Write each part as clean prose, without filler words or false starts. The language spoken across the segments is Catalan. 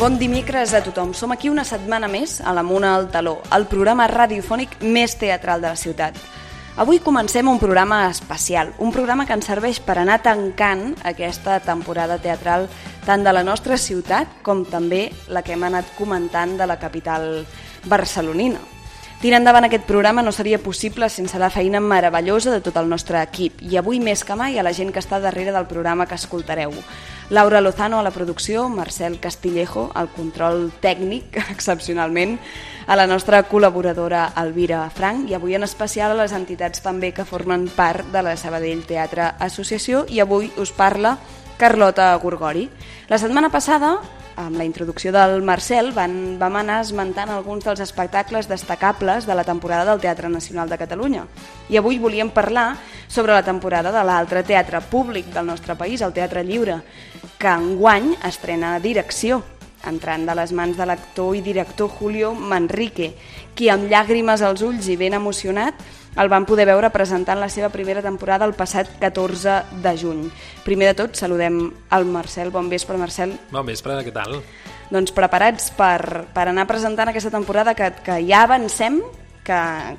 Bon dimecres a tothom. Som aquí una setmana més a l'Amunt al Taló, el programa radiofònic més teatral de la ciutat. Avui comencem un programa especial, un programa que ens serveix per anar tancant aquesta temporada teatral tant de la nostra ciutat com també la que hem anat comentant de la capital barcelonina. Tirar endavant aquest programa no seria possible sense la feina meravellosa de tot el nostre equip i avui més que mai a la gent que està darrere del programa que escoltareu. Laura Lozano a la producció, Marcel Castillejo al control tècnic, excepcionalment, a la nostra col·laboradora Elvira Frank i avui en especial a les entitats també que formen part de la Sabadell Teatre Associació i avui us parla Carlota Gorgori. La setmana passada, amb la introducció del Marcel, vam anar esmentant alguns dels espectacles destacables de la temporada del Teatre Nacional de Catalunya. I avui volíem parlar sobre la temporada de l'altre teatre públic del nostre país, el Teatre Lliure, que enguany estrena direcció, entrant de les mans de l'actor i director Julio Manrique, qui amb llàgrimes als ulls i ben emocionat el van poder veure presentant la seva primera temporada el passat 14 de juny. Primer de tot, saludem al Marcel. Bon vespre, Marcel. Bon vespre, què tal? Doncs preparats per anar presentant aquesta temporada que ja avancem que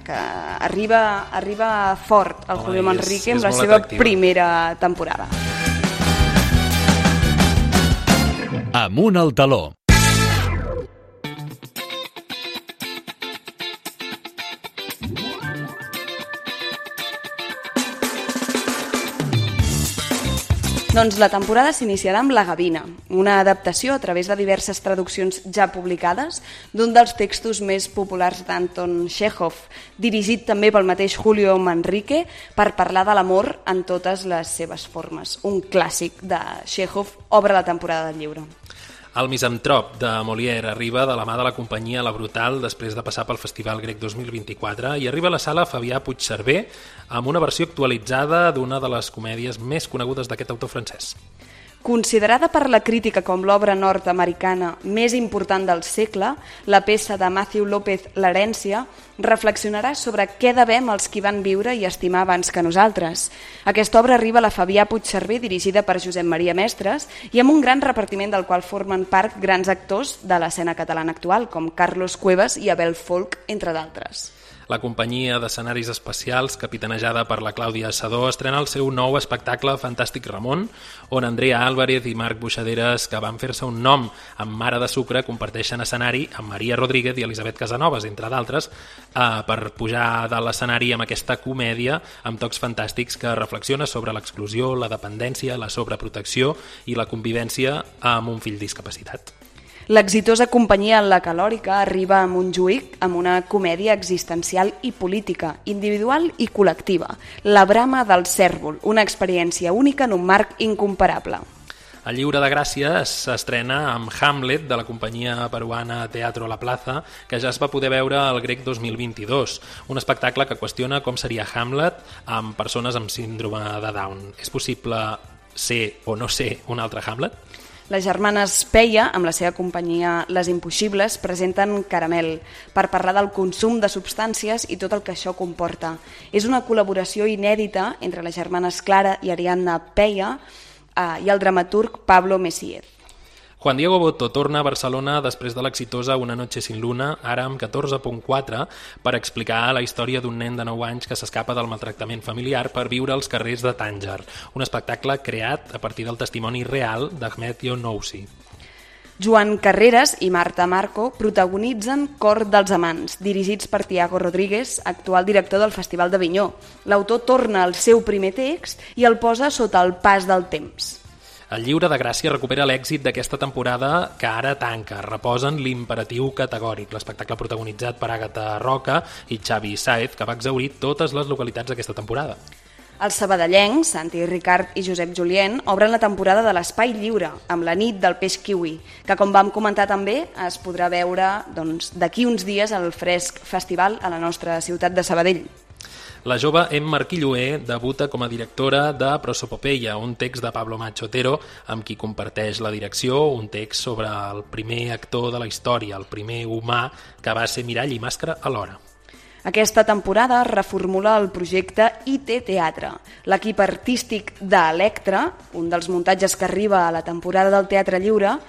arriba fort el Julio Manrique amb la seva primera temporada. Amunt al Taló. Doncs la temporada s'iniciarà amb La Gavina, una adaptació a través de diverses traduccions ja publicades d'un dels textos més populars d'Anton Txékhov, dirigit també pel mateix Julio Manrique per parlar de l'amor en totes les seves formes. Un clàssic de Txékhov obre la temporada del llibre. El Misantrop de Molière arriba de la mà de la companyia La Brutal després de passar pel Festival Grec 2024 i arriba a la sala Fabià Puigcerver amb una versió actualitzada d'una de les comèdies més conegudes d'aquest autor francès. Considerada per la crítica com l'obra nord-americana més important del segle, la peça de Matthew López L'herència reflexionarà sobre què devem als qui van viure i estimar abans que nosaltres. Aquesta obra arriba a la Fabià Puigcerver, dirigida per Josep Maria Mestres, i amb un gran repartiment del qual formen part grans actors de l'escena catalana actual, com Carlos Cuevas i Abel Folk, entre d'altres. La companyia d'escenaris especials, capitanejada per la Clàudia Assador, estrena el seu nou espectacle Fantàstic Ramon, on Andrea Álvarez i Marc Buixaderes, que van fer-se un nom amb Mare de Sucre, comparteixen escenari amb Maria Rodríguez i Elisabet Casanovas, entre d'altres, per pujar de l'escenari amb aquesta comèdia amb tocs fantàstics que reflexiona sobre l'exclusió, la dependència, la sobreprotecció i la convivència amb un fill discapacitat. L'exitosa companyia La Calòrica arriba a Montjuïc amb una comèdia existencial i política, individual i col·lectiva, La brama del cèrvol, una experiència única en un marc incomparable. El Lliure de Gràcia s'estrena amb Hamlet de la companyia peruana Teatro La Plaza, que ja es va poder veure al Grec 2022, un espectacle que qüestiona com seria Hamlet amb persones amb síndrome de Down. És possible ser o no ser un altre Hamlet? Les germanes Peia, amb la seva companyia Les Impossibles, presenten Caramel per parlar del consum de substàncies i tot el que això comporta. És una col·laboració inèdita entre les germanes Clara i Ariadna Peia i el dramaturg Pablo Messier. Juan Diego Boto torna a Barcelona després de l'exitosa Una noche sin luna, ara amb 14.4, per explicar la història d'un nen de 9 anys que s'escapa del maltractament familiar per viure als carrers de Tànger, un espectacle creat a partir del testimoni real d'Ahmed Younousi. Joan Carreras i Marta Marco protagonitzen Cor dels amants, dirigits per Tiago Rodríguez, actual director del Festival d'Avinyó. L'autor torna al seu primer text i el posa sota el pas del temps. El Lliure de Gràcia recupera l'èxit d'aquesta temporada que ara tanca. Reposen l'imperatiu categòric, l'espectacle protagonitzat per Àgata Roca i Xavi Sáez, que va exhaurir totes les localitats d'aquesta temporada. Els sabadellencs, Santi Ricard i Josep Julien, obren la temporada de l'Espai Lliure, amb la nit del peix kiwi, que com vam comentar també es podrà veure d'aquí uns dies al Fresc Festival a la nostra ciutat de Sabadell. La jove Emma Arquilloé debuta com a directora de Prosopopeia, un text de Pablo Macho Otero, amb qui comparteix la direcció, un text sobre el primer actor de la història, el primer humà que va ser mirall i màscara alhora. Aquesta temporada reformula el projecte IT Teatre. L'equip artístic d'Electra, un dels muntatges que arriba a la temporada del Teatre Lliure,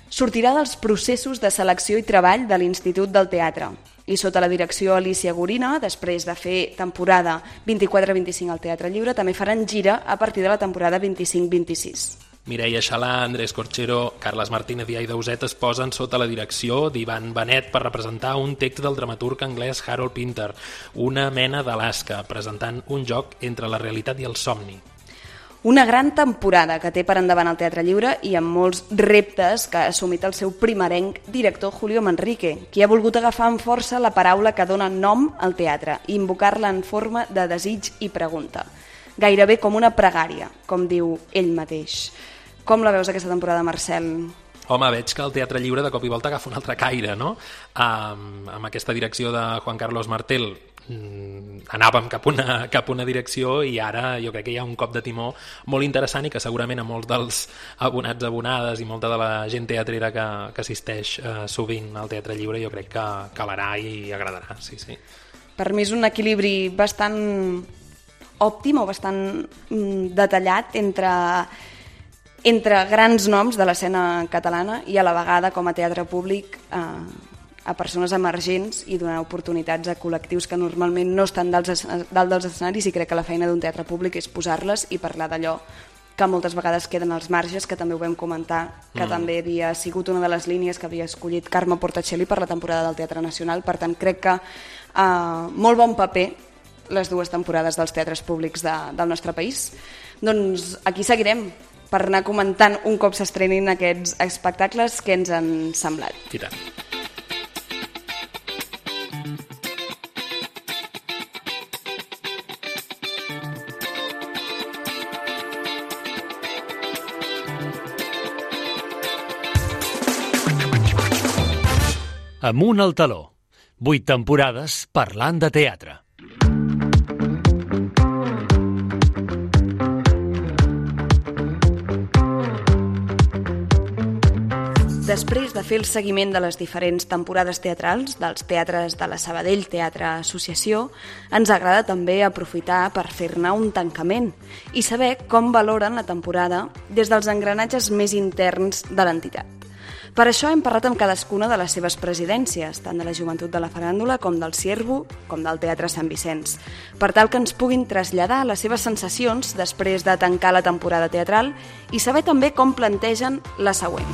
Sortirà dels processos de selecció i treball de l'Institut del Teatre i sota la direcció Alicia Gorina, després de fer temporada 24-25 al Teatre Lliure, també faran gira a partir de la temporada 25-26. Mireia Xalà, Andrés Corchero, Carles Martínez i Aida Uset es posen sota la direcció d'Ivan Benet per representar un text del dramaturg anglès Harold Pinter, una mena d'Alaska, presentant un joc entre la realitat i el somni. Una gran temporada que té per endavant el Teatre Lliure i amb molts reptes que ha assumit el seu primerenc director Julio Manrique, qui ha volgut agafar amb força la paraula que dona nom al teatre i invocar-la en forma de desig i pregunta. Gairebé com una pregària, com diu ell mateix. Com la veus aquesta temporada, Marcel? Home, veig que el Teatre Lliure de cop i volta agafa un altre caire, no? Amb aquesta direcció de Juan Carlos Martel anàvem cap a una direcció i ara jo crec que hi ha un cop de timó molt interessant i que segurament a molts dels abonats, abonades i molta de la gent teatrera que assisteix sovint al Teatre Lliure jo crec que calarà i agradarà, sí. Per mi és un equilibri bastant òptim o bastant detallat entre grans noms de l'escena catalana i a la vegada com a teatre públic a persones emergents i donar oportunitats a col·lectius que normalment no estan dalt dels escenaris i crec que la feina d'un teatre públic és posar-les i parlar d'allò que moltes vegades queden als marges, que també ho vam comentar, que també havia sigut una de les línies que havia escollit Carme Portacelli per la temporada del Teatre Nacional. Per tant, crec que molt bon paper les dues temporades dels teatres públics del nostre país. Doncs aquí seguirem per anar comentant un cop s'estrenin aquests espectacles que ens han semblat. I tant. Amunt al taló. 8 temporades parlant de teatre. Després de fer el seguiment de les diferents temporades teatrals dels teatres de la Sabadell Teatre Associació, ens agrada també aprofitar per fer-ne un tancament i saber com valoren la temporada des dels engranatges més interns de l'entitat. Per això hem parlat amb cadascuna de les seves presidències, tant de la Joventut de la Faràndula com del Ciervo, com del Teatre Sant Vicenç, per tal que ens puguin traslladar les seves sensacions després de tancar la temporada teatral i saber també com plantegen la següent.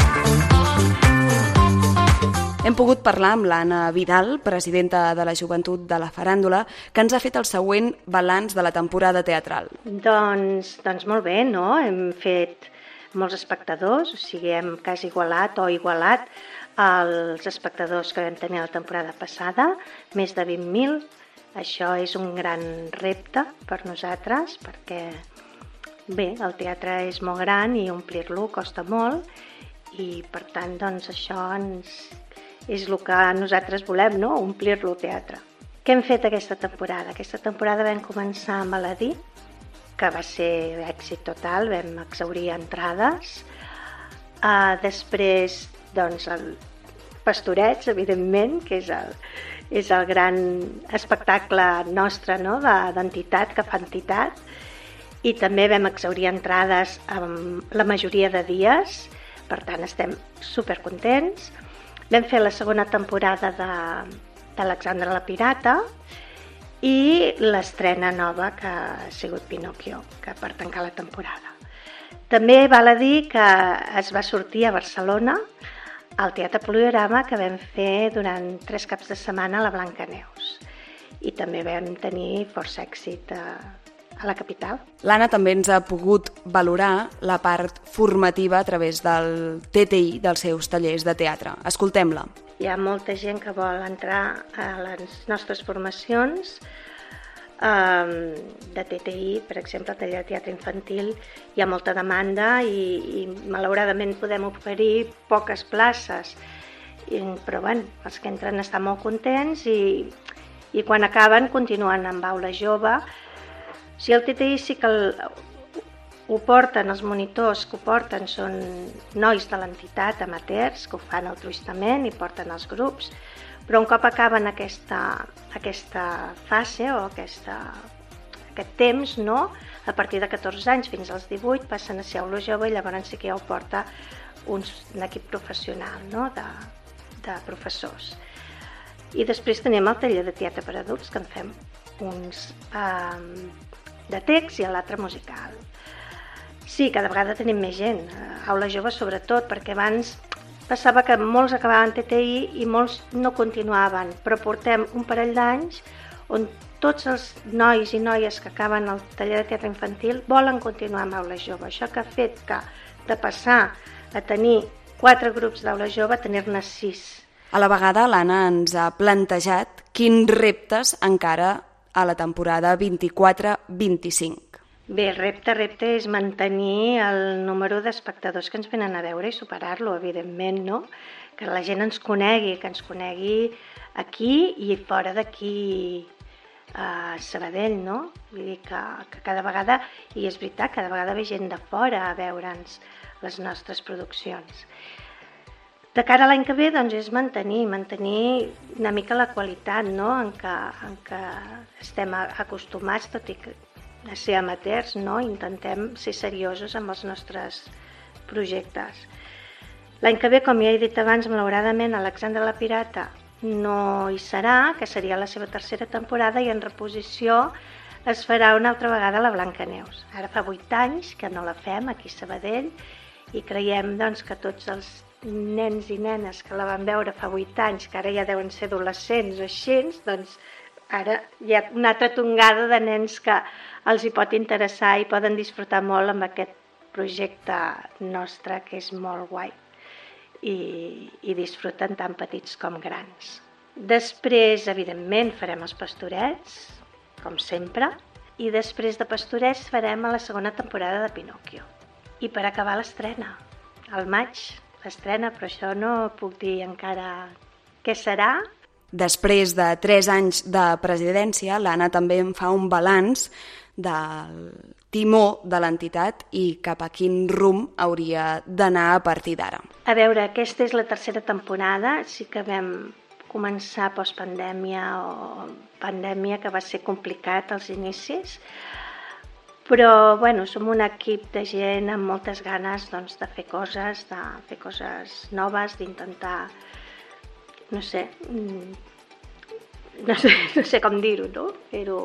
Hem pogut parlar amb l'Anna Vidal, presidenta de la Joventut de la Faràndula, que ens ha fet el següent balanç de la temporada teatral. Doncs molt bé, no? Hem fet molts espectadors, o sigui, hem quasi igualat els espectadors que vam tenir la temporada passada, més de 20.000. Això és un gran repte per nosaltres, perquè bé, el teatre és molt gran i omplir-lo costa molt, i per tant, doncs, això és el que nosaltres volem, no? Omplir-lo el teatre. Què hem fet aquesta temporada? Aquesta temporada vam començar amb Aladí, que va ser èxit total, vam exhaurir entrades. Després, doncs, el Pastorets, evidentment, que és el gran espectacle nostre, no?, d'entitat, que fa entitat. I també vam exhaurir entrades la majoria de dies, per tant, estem supercontents. Vam fer la segona temporada d'Alexandre la Pirata, i l'estrena nova que ha sigut Pinocchio, que per tancar la temporada. També val a dir que es va sortir a Barcelona al Teatre Poliorama, que vam fer durant 3 caps de setmana a la Blancaneus. I també vam tenir força èxit a la capital. L'Anna també ens ha pogut valorar la part formativa a través del TTI, dels seus tallers de teatre. Escoltem-la. Hi ha molta gent que vol entrar a les nostres formacions de TTI, per exemple, taller de teatre infantil. Hi ha molta demanda i malauradament podem oferir poques places, però bueno, els que entren estan molt contents i quan acaben continuen amb aula jove. Si el TTI sí que ho porten, els monitors que ho porten són nois de l'entitat, amateurs, que ho fan altruistament i porten els grups, però un cop acaben aquesta fase o aquest temps, no? A partir de 14 anys fins als 18 passen a ser aula jove i llavors sí que ja ho porta un equip professional, no? de professors. I després tenim el taller de teatre per adults, que en fem uns de text i l'altre musical. Sí, cada vegada tenim més gent, aula jove sobretot, perquè abans passava que molts acabaven TTI i molts no continuaven, però portem un parell d'anys on tots els nois i noies que acaben el taller de teatre infantil volen continuar amb aula jove. Això que ha fet que de passar a tenir 4 grups d'aula jove a tenir-ne 6. A la vegada, l'Anna ens ha plantejat quins reptes encara a la temporada 24-25. Bé, el repte és mantenir el número d'espectadors que ens venen a veure i superar-lo, evidentment, no? Que la gent ens conegui, aquí i fora d'aquí a Sabadell, no? Vull dir que cada vegada, i és veritat, cada vegada ve gent de fora a veure'ns les nostres produccions. De cara a l'any que ve, doncs, és mantenir una mica la qualitat, no? en què estem acostumats, tot i que a ser amateurs, no? Intentem ser seriosos amb els nostres projectes. L'any que ve, com ja he dit abans, malauradament, Alexandre la Pirata no hi serà, que seria la seva tercera temporada, i en reposició es farà una altra vegada la Blancaneus. Ara fa 8 anys que no la fem aquí a Sabadell i creiem doncs, que tots els nens i nenes que la van veure fa 8 anys, que ara ja deuen ser adolescents o així, doncs ara hi ha una altra tongada de nens que els hi pot interessar i poden disfrutar molt amb aquest projecte nostre, que és molt guai, i disfruten tant petits com grans. Després, evidentment, farem els Pastorets, com sempre, i després de Pastorets farem a la segona temporada de Pinòquio. I per acabar l'estrena, al maig, l'estrena, però això no puc dir encara què serà. Després de 3 anys de presidència, l'Anna també en fa un balanç del timó de l'entitat i cap a quin rumb hauria d'anar a partir d'ara. A veure, aquesta és la tercera temporada, sí que vam començar postpandèmia o pandèmia, que va ser complicat als inicis, però bueno, som un equip de gent amb moltes ganes doncs, de fer coses noves, d'intentar, no sé com dir-ho, no? Fer-ho,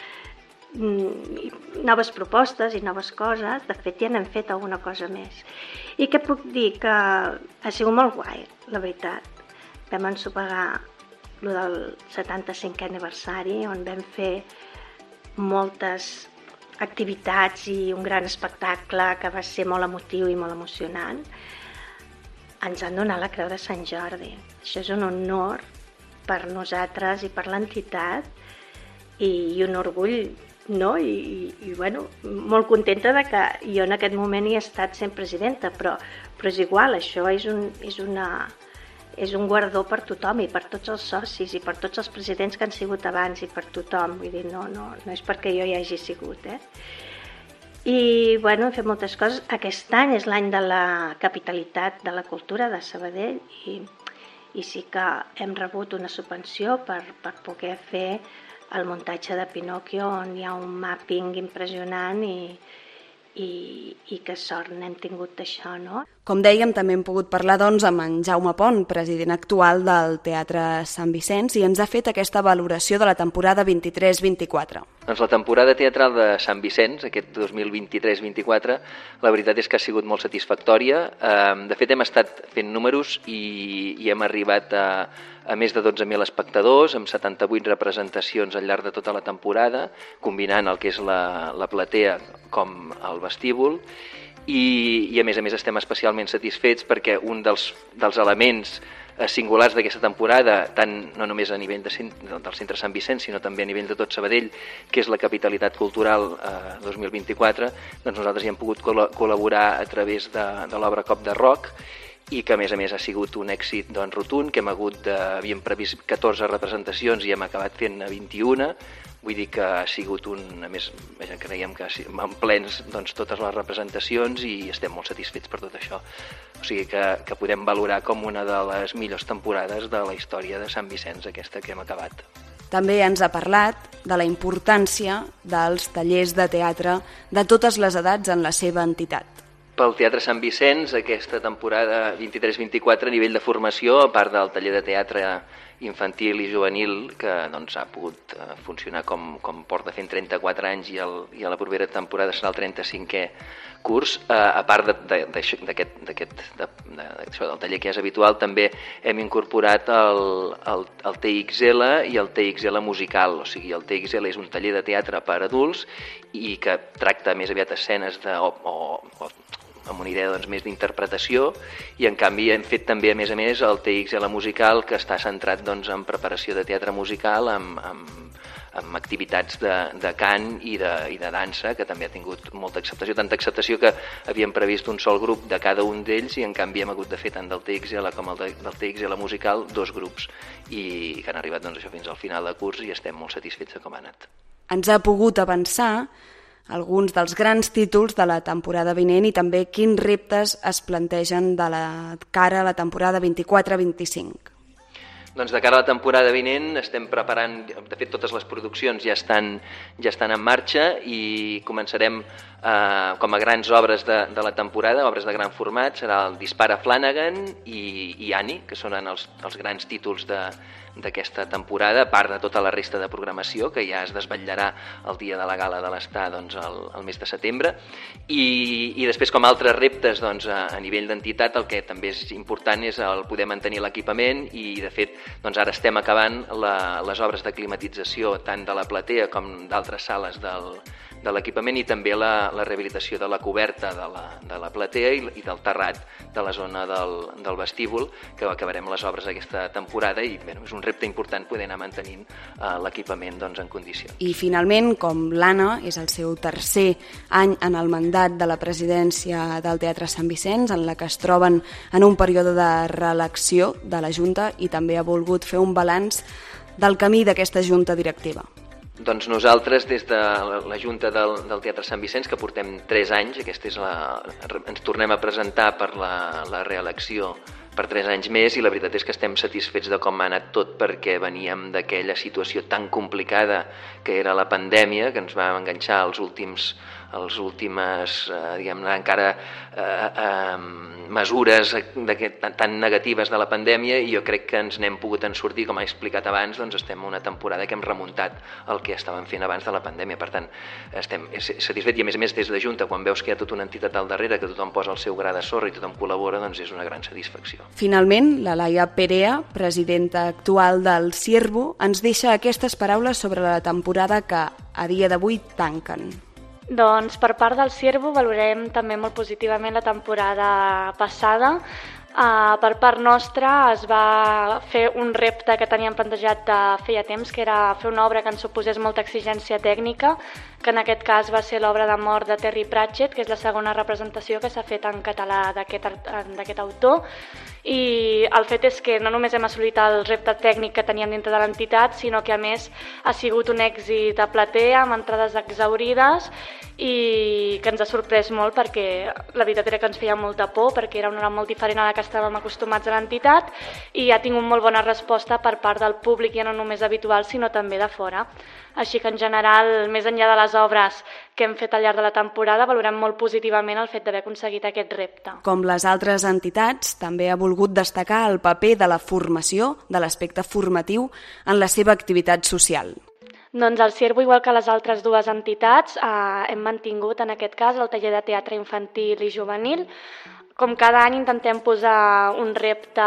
noves propostes i noves coses. De fet, ja n'hem fet alguna cosa més. I què puc dir? Que ha sigut molt guai, la veritat. Vam ensopegar el del 75è aniversari, on vam fer moltes activitats i un gran espectacle que va ser molt emotiu i molt emocionant. Ens han donat la Creu de Sant Jordi. Això és un honor per nosaltres i per l'entitat i un orgull, no? I bueno, molt contenta de que jo en aquest moment hi he estat sent presidenta, però és igual, això és un guardó per tothom i per tots els socis i per tots els presidents que han sigut abans i per tothom, vull dir, no és perquè jo hi hagi sigut, I bueno, hem fet moltes coses. Aquest any és l'any de la capitalitat de la cultura de Sabadell i sí que hem rebut una subvenció per poder fer el muntatge de Pinòquio, on hi ha un màpping impressionant i que sort n'hem tingut d'això, no? Com dèiem, també hem pogut parlar doncs, amb en Jaume Pont, president actual del Teatre Sant Vicenç, i ens ha fet aquesta valoració de la temporada 23-24. Doncs la temporada teatral de Sant Vicenç, aquest 2023-24, la veritat és que ha sigut molt satisfactòria. De fet, hem estat fent números i hem arribat a més de 12.000 espectadors, amb 78 representacions al llarg de tota la temporada, combinant el que és la platea com el vestíbul, i a més estem especialment satisfets perquè un dels elements singulars d'aquesta temporada, tant no només a nivell del Centre Sant Vicenç, sinó també a nivell de tot Sabadell, que és la capitalitat cultural 2024, doncs nosaltres hi hem pogut col·laborar a través de l'obra Cop de Roc, i que a més ha sigut un èxit doncs, rotund, que havíem previst 14 representacions i hem acabat fent 21, vull dir que ha sigut a més, creiem que en plens doncs, totes les representacions i estem molt satisfets per tot això. O sigui que podem valorar com una de les millors temporades de la història de Sant Vicenç, aquesta que hem acabat. També ens ha parlat de la importància dels tallers de teatre de totes les edats en la seva entitat. Pel Teatre Sant Vicenç, aquesta temporada 23-24 a nivell de formació, a part del taller de teatre infantil i juvenil, que doncs, ha pogut funcionar com porta fent 34 anys i a la propera temporada serà el 35è curs, a part del taller que és habitual, també hem incorporat el TXL i el TXL musical, o sigui, el TXL és un taller de teatre per adults i que tracta més aviat escenes amb una idea doncs, més d'interpretació, i en canvi hem fet també, a més, el TXL musical, que està centrat doncs, en preparació de teatre musical, amb activitats de cant i de dansa, que també ha tingut molta acceptació, tanta acceptació que havíem previst un sol grup de cada un d'ells i en canvi hem hagut de fer tant del TXL com del TXL musical 2 grups, i que han arribat doncs, això fins al final de curs i estem molt satisfets de com ha anat. Ens ha pogut avançar alguns dels grans títols de la temporada vinent i també quins reptes es plantegen de cara a la temporada 24-25. Doncs de cara a la temporada vinent estem preparant, de fet totes les produccions ja estan en marxa i començarem com a grans obres de la temporada, obres de gran format, serà el Dispara Flanagan i Annie, que seran els grans títols d'aquesta temporada, a part de tota la resta de programació, que ja es desvetllarà el dia de la gala de l'Estar doncs, el mes de setembre. I després, com a altres reptes, doncs, a nivell d'entitat, el que també és important és el poder mantenir l'equipament i, de fet, doncs, ara estem acabant les obres de climatització tant de la platea com d'altres sales de l'equipament i també la rehabilitació de la coberta de la platea i del terrat de la zona del vestíbul, que acabarem les obres aquesta temporada i bé, és un repte important poder anar mantenint l'equipament doncs, en condicions. I finalment, com l'Anna és el seu tercer any en el mandat de la presidència del Teatre Sant Vicenç, en la que es troben en un període de reelecció de la Junta i també ha volgut fer un balanç del camí d'aquesta Junta directiva. Doncs nosaltres, des de la Junta del Teatre Sant Vicenç, que portem 3 anys, ens tornem a presentar per la reelecció per 3 anys més i la veritat és que estem satisfets de com ha anat tot perquè veníem d'aquella situació tan complicada que era la pandèmia, que ens va enganxar els últimes diguem-ne, encara mesures tan negatives de la pandèmia i jo crec que ens n'hem pogut sortir, com he explicat abans, doncs estem en una temporada que hem remuntat el que estàvem fent abans de la pandèmia, per tant estem satisfets i a més des de Junta, quan veus que hi ha tota una entitat al darrere, que tothom posa el seu gra de sorra i tothom col·labora, doncs és una gran satisfacció. Finalment, la Laia Perea, presidenta actual del Ciervo, ens deixa aquestes paraules sobre la temporada que a dia d'avui tanquen. Doncs per part del Ciervo valorem també molt positivament la temporada passada. Per part nostra es va fer un repte que teníem plantejat de feia temps, que era fer una obra que ens suposés molta exigència tècnica, que en aquest cas va ser l'obra de mort de Terry Pratchett, que és la segona representació que s'ha fet en català d'aquest autor. I el fet és que no només hem assolit el repte tècnic que teníem dintre de l'entitat, sinó que a més ha sigut un èxit a platea, amb entrades exhaurides i que ens ha sorprès molt perquè la veritat era que ens feia molta por perquè era una hora molt diferent a la que estàvem acostumats a l'entitat i ha tingut molt bona resposta per part del públic, ja no només habitual sinó també de fora. Així que en general, més enllà de les obres que hem fet al llarg de la temporada, valorem molt positivament el fet d'haver aconseguit aquest repte. Com les altres entitats, també ha volgut destacar el paper de la formació, de l'aspecte formatiu, en la seva activitat social. Doncs el Ciervo, igual que les altres dues entitats, hem mantingut en aquest cas el taller de teatre infantil i juvenil. Com cada any intentem posar un repte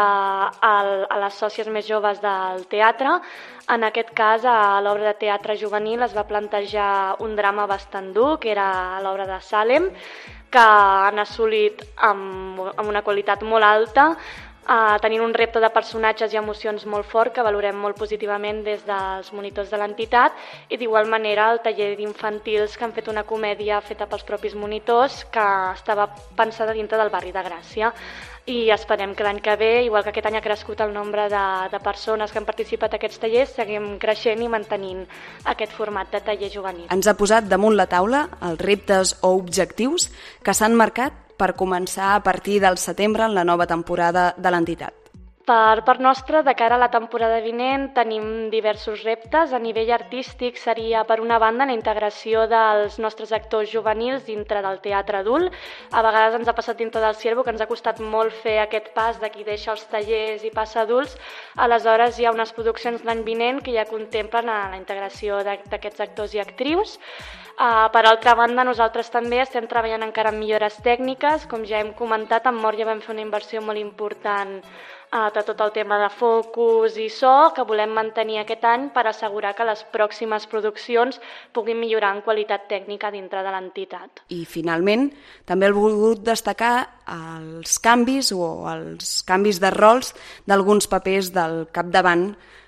a les sòcies més joves del teatre. En aquest cas, a l'obra de teatre juvenil es va plantejar un drama bastant dur, que era l'obra de Salem, que han assolit amb una qualitat molt alta, tenint un repte de personatges i emocions molt fort que valorem molt positivament des dels monitors de l'entitat i d'igual manera el taller d'infantils que han fet una comèdia feta pels propis monitors que estava pensada dintre del barri de Gràcia i esperem que l'any que ve, igual que aquest any ha crescut el nombre de persones que han participat a aquests tallers, seguim creixent i mantenint aquest format de taller juvenil. Ens ha posat damunt la taula els reptes o objectius que s'han marcat per començar a partir del setembre en la nova temporada de l'entitat. Per part nostra, de cara a la temporada vinent, tenim diversos reptes. A nivell artístic seria, per una banda, la integració dels nostres actors juvenils dintre del teatre adult. A vegades ens ha passat dintre del Ciervo que ens ha costat molt fer aquest pas de qui deixa els tallers i passa adults. Aleshores, hi ha unes produccions l'any vinent que ja contemplen la integració d'aquests actors i actrius. Per altra banda, nosaltres també estem treballant encara en millores tècniques. Com ja hem comentat, amb Mort ja vam fer una inversió molt important de tot el tema de focus i so, que volem mantenir aquest any per assegurar que les pròximes produccions puguin millorar en qualitat tècnica dintre de l'entitat. I finalment, també he volgut destacar els canvis o els canvis de rols d'alguns papers del capdavant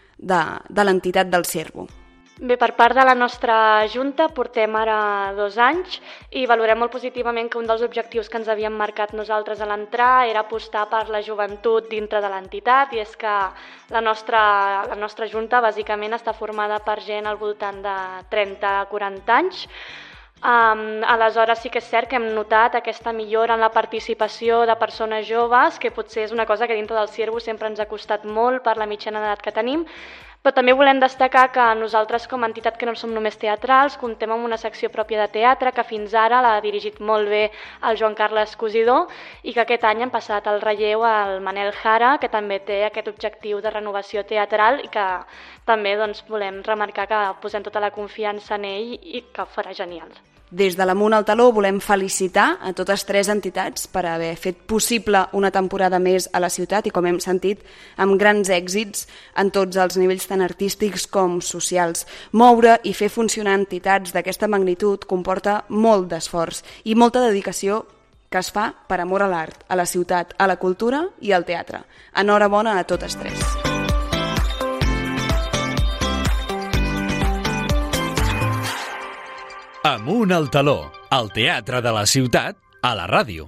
de l'entitat del Ciervo. Bé, per part de la nostra Junta portem ara 2 anys i valorem molt positivament que un dels objectius que ens havíem marcat nosaltres a l'entrar era apostar per la joventut dintre de l'entitat, i és que la nostra Junta bàsicament està formada per gent al voltant de 30-40 anys. Aleshores sí que és cert que hem notat aquesta millora en la participació de persones joves, que potser és una cosa que dintre del Ciervo sempre ens ha costat molt per la mitjana d'edat que tenim, però també volem destacar que nosaltres com a entitat que no som només teatrals comptem amb una secció pròpia de teatre que fins ara l'ha dirigit molt bé el Joan Carles Cosidó i que aquest any hem passat el relleu al Manel Jara, que també té aquest objectiu de renovació teatral i que també volem remarcar que posem tota la confiança en ell i que ho farà genial. Des de l'Amunt al Taló volem felicitar a totes 3 entitats per haver fet possible una temporada més a la ciutat i, com hem sentit, amb grans èxits en tots els nivells tant artístics com socials. Moure i fer funcionar entitats d'aquesta magnitud comporta molt d'esforç i molta dedicació que es fa per amor a l'art, a la ciutat, a la cultura i al teatre. Enhorabona a totes 3. Amunt al Taló, el teatre de la ciutat, a la ràdio.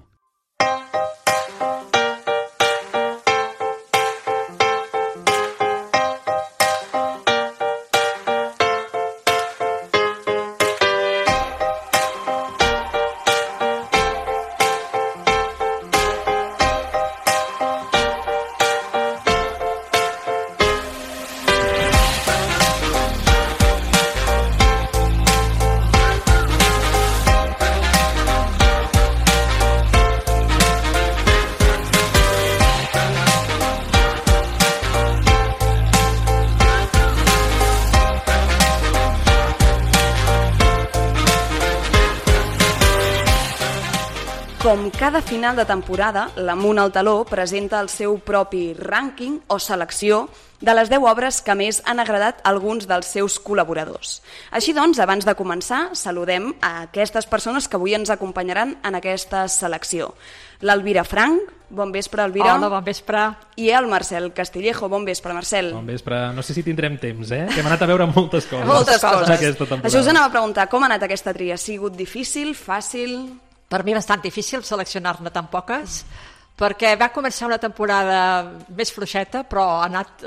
Com cada final de temporada, l'Amunt al Taló presenta el seu propi rànquing o selecció de les 10 obres que més han agradat a alguns dels seus col·laboradors. Així doncs, abans de començar, saludem a aquestes persones que avui ens acompanyaran en aquesta selecció. L'Elvira Frank, bon vespre, Elvira. Hola, bon vespre. I el Marcel Castillejo, bon vespre, Marcel. Bon vespre. No sé si tindrem temps, que hem anat a veure moltes coses. Moltes coses. Aquesta temporada. Això us anava a preguntar, com ha anat aquesta tria? Ha sigut difícil, fàcil? Per mi bastant difícil seleccionar-ne tan poques, perquè va començar una temporada més fluixeta, però ha anat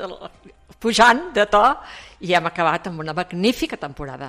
pujant de to i hem acabat amb una magnífica temporada.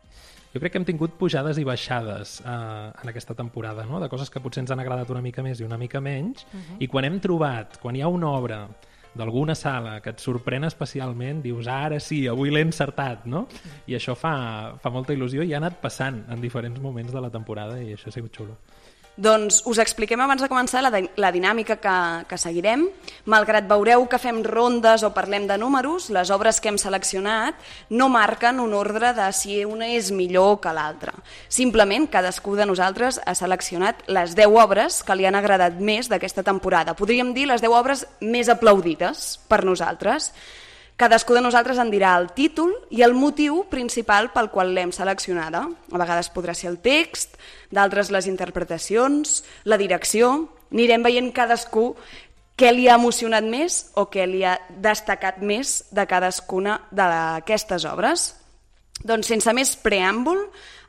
Jo crec que hem tingut pujades i baixades en aquesta temporada, no? De coses que potser ens han agradat una mica més i una mica menys, i quan hem trobat, quan hi ha una obra d'alguna sala que et sorprèn especialment, dius, ara sí, avui l'he encertat, no? I això fa molta il·lusió i ha anat passant en diferents moments de la temporada i això ha sigut xulo. Doncs us expliquem abans de començar la dinàmica que seguirem. Malgrat veureu que fem rondes o parlem de números, les obres que hem seleccionat no marquen un ordre de si una és millor que l'altra. Simplement, cadascú de nosaltres ha seleccionat les 10 obres que li han agradat més d'aquesta temporada. Podríem dir les 10 obres més aplaudides per nosaltres. Cadascú de nosaltres en dirà el títol i el motiu principal pel qual l'hem seleccionada. A vegades podrà ser el text, d'altres les interpretacions, la direcció. Anirem veient cadascú què li ha emocionat més o què li ha destacat més de cadascuna d'aquestes obres. Doncs sense més preàmbul,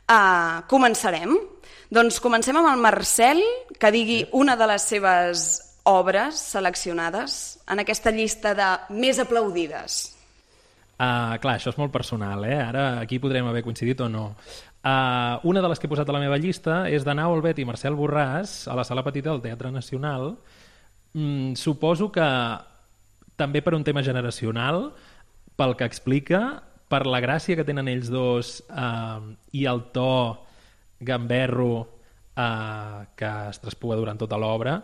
començarem. Doncs comencem amb el Marcel, que digui una de les seves obres seleccionades en aquesta llista de més aplaudides. Clar, això és molt personal, Ara aquí podrem haver coincidit o no. Una de les que he posat a la meva llista és d'Anna Olbet i Marcel Borràs a la Sala Petita del Teatre Nacional. Suposo que també per un tema generacional, pel que explica, per la gràcia que tenen ells dos i el to gamberro que es traspuga durant tota l'obra,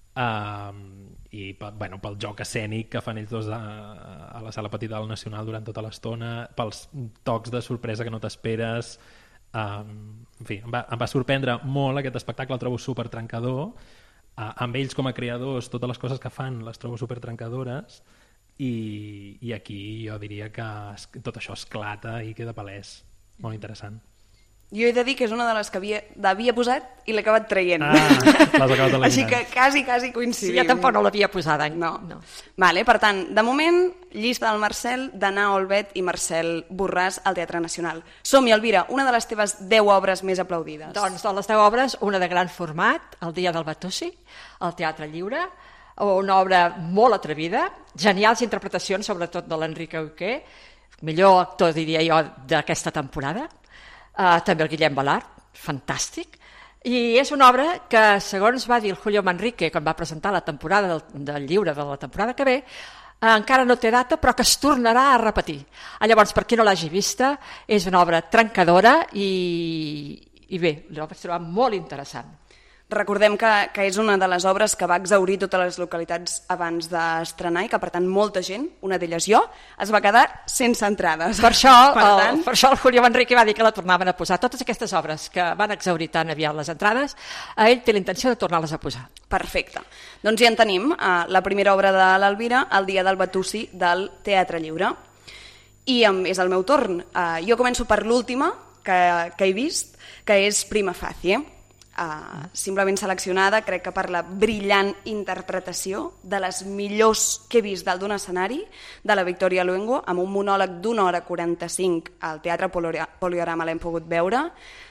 i pel joc escènic que fan ells dos a la sala petita del Nacional durant tota l'estona, pels tocs de sorpresa que no t'esperes. En fi, em va sorprendre molt aquest espectacle, el trobo super trencador, amb ells com a creadors totes les coses que fan les trobo super trencadores, i aquí jo diria que tot això esclata i queda palès. Molt interessant. Jo he de dir que és una de les que havia posat i l'he acabat traient. L'has acabat eliminant. Així que quasi coincidim. Sí, jo tampoc no l'havia posada. No. Vale, per tant, de moment, llista del Marcel, d'Anna Olvet i Marcel Borràs al Teatre Nacional. Som-hi, Elvira, una de les teves 10 obres més aplaudides. Doncs de les 10 obres, una de gran format, El dia del Batusi, al Teatre Lliure, una obra molt atrevida, genials interpretacions, sobretot de l'Enric Auqué, millor actor, diria jo, d'aquesta temporada. També el Guillem Balart, fantàstic, i és una obra que, segons va dir el Julio Manrique quan va presentar la temporada del lliure de la temporada que ve, encara no té data però que es tornarà a repetir. Llavors, per qui no l'hagi vista, és una obra trencadora i bé, la vaig trobar molt interessant. Recordem que és una de les obres que va exhaurir totes les localitats abans d'estrenar i que, per tant, molta gent, una d'elles jo, es va quedar sense entrades. Per això el Julio Manrique va dir que la tornaven a posar. Totes aquestes obres que van exhaurir tan aviat les entrades, ell té la intenció de tornar-les a posar. Perfecte. Doncs ja en tenim la primera obra de l'Elvira, El dia del Batusi, del Teatre Lliure. I és el meu torn. Jo començo per l'última que he vist, que és Prima Facie. Simplement seleccionada, crec que per la brillant interpretació de les millors que he vist dalt d'un escenari, de la Victoria Luengo, amb un monòleg d'1 hora 45 al Teatre Poliorama l'hem pogut veure.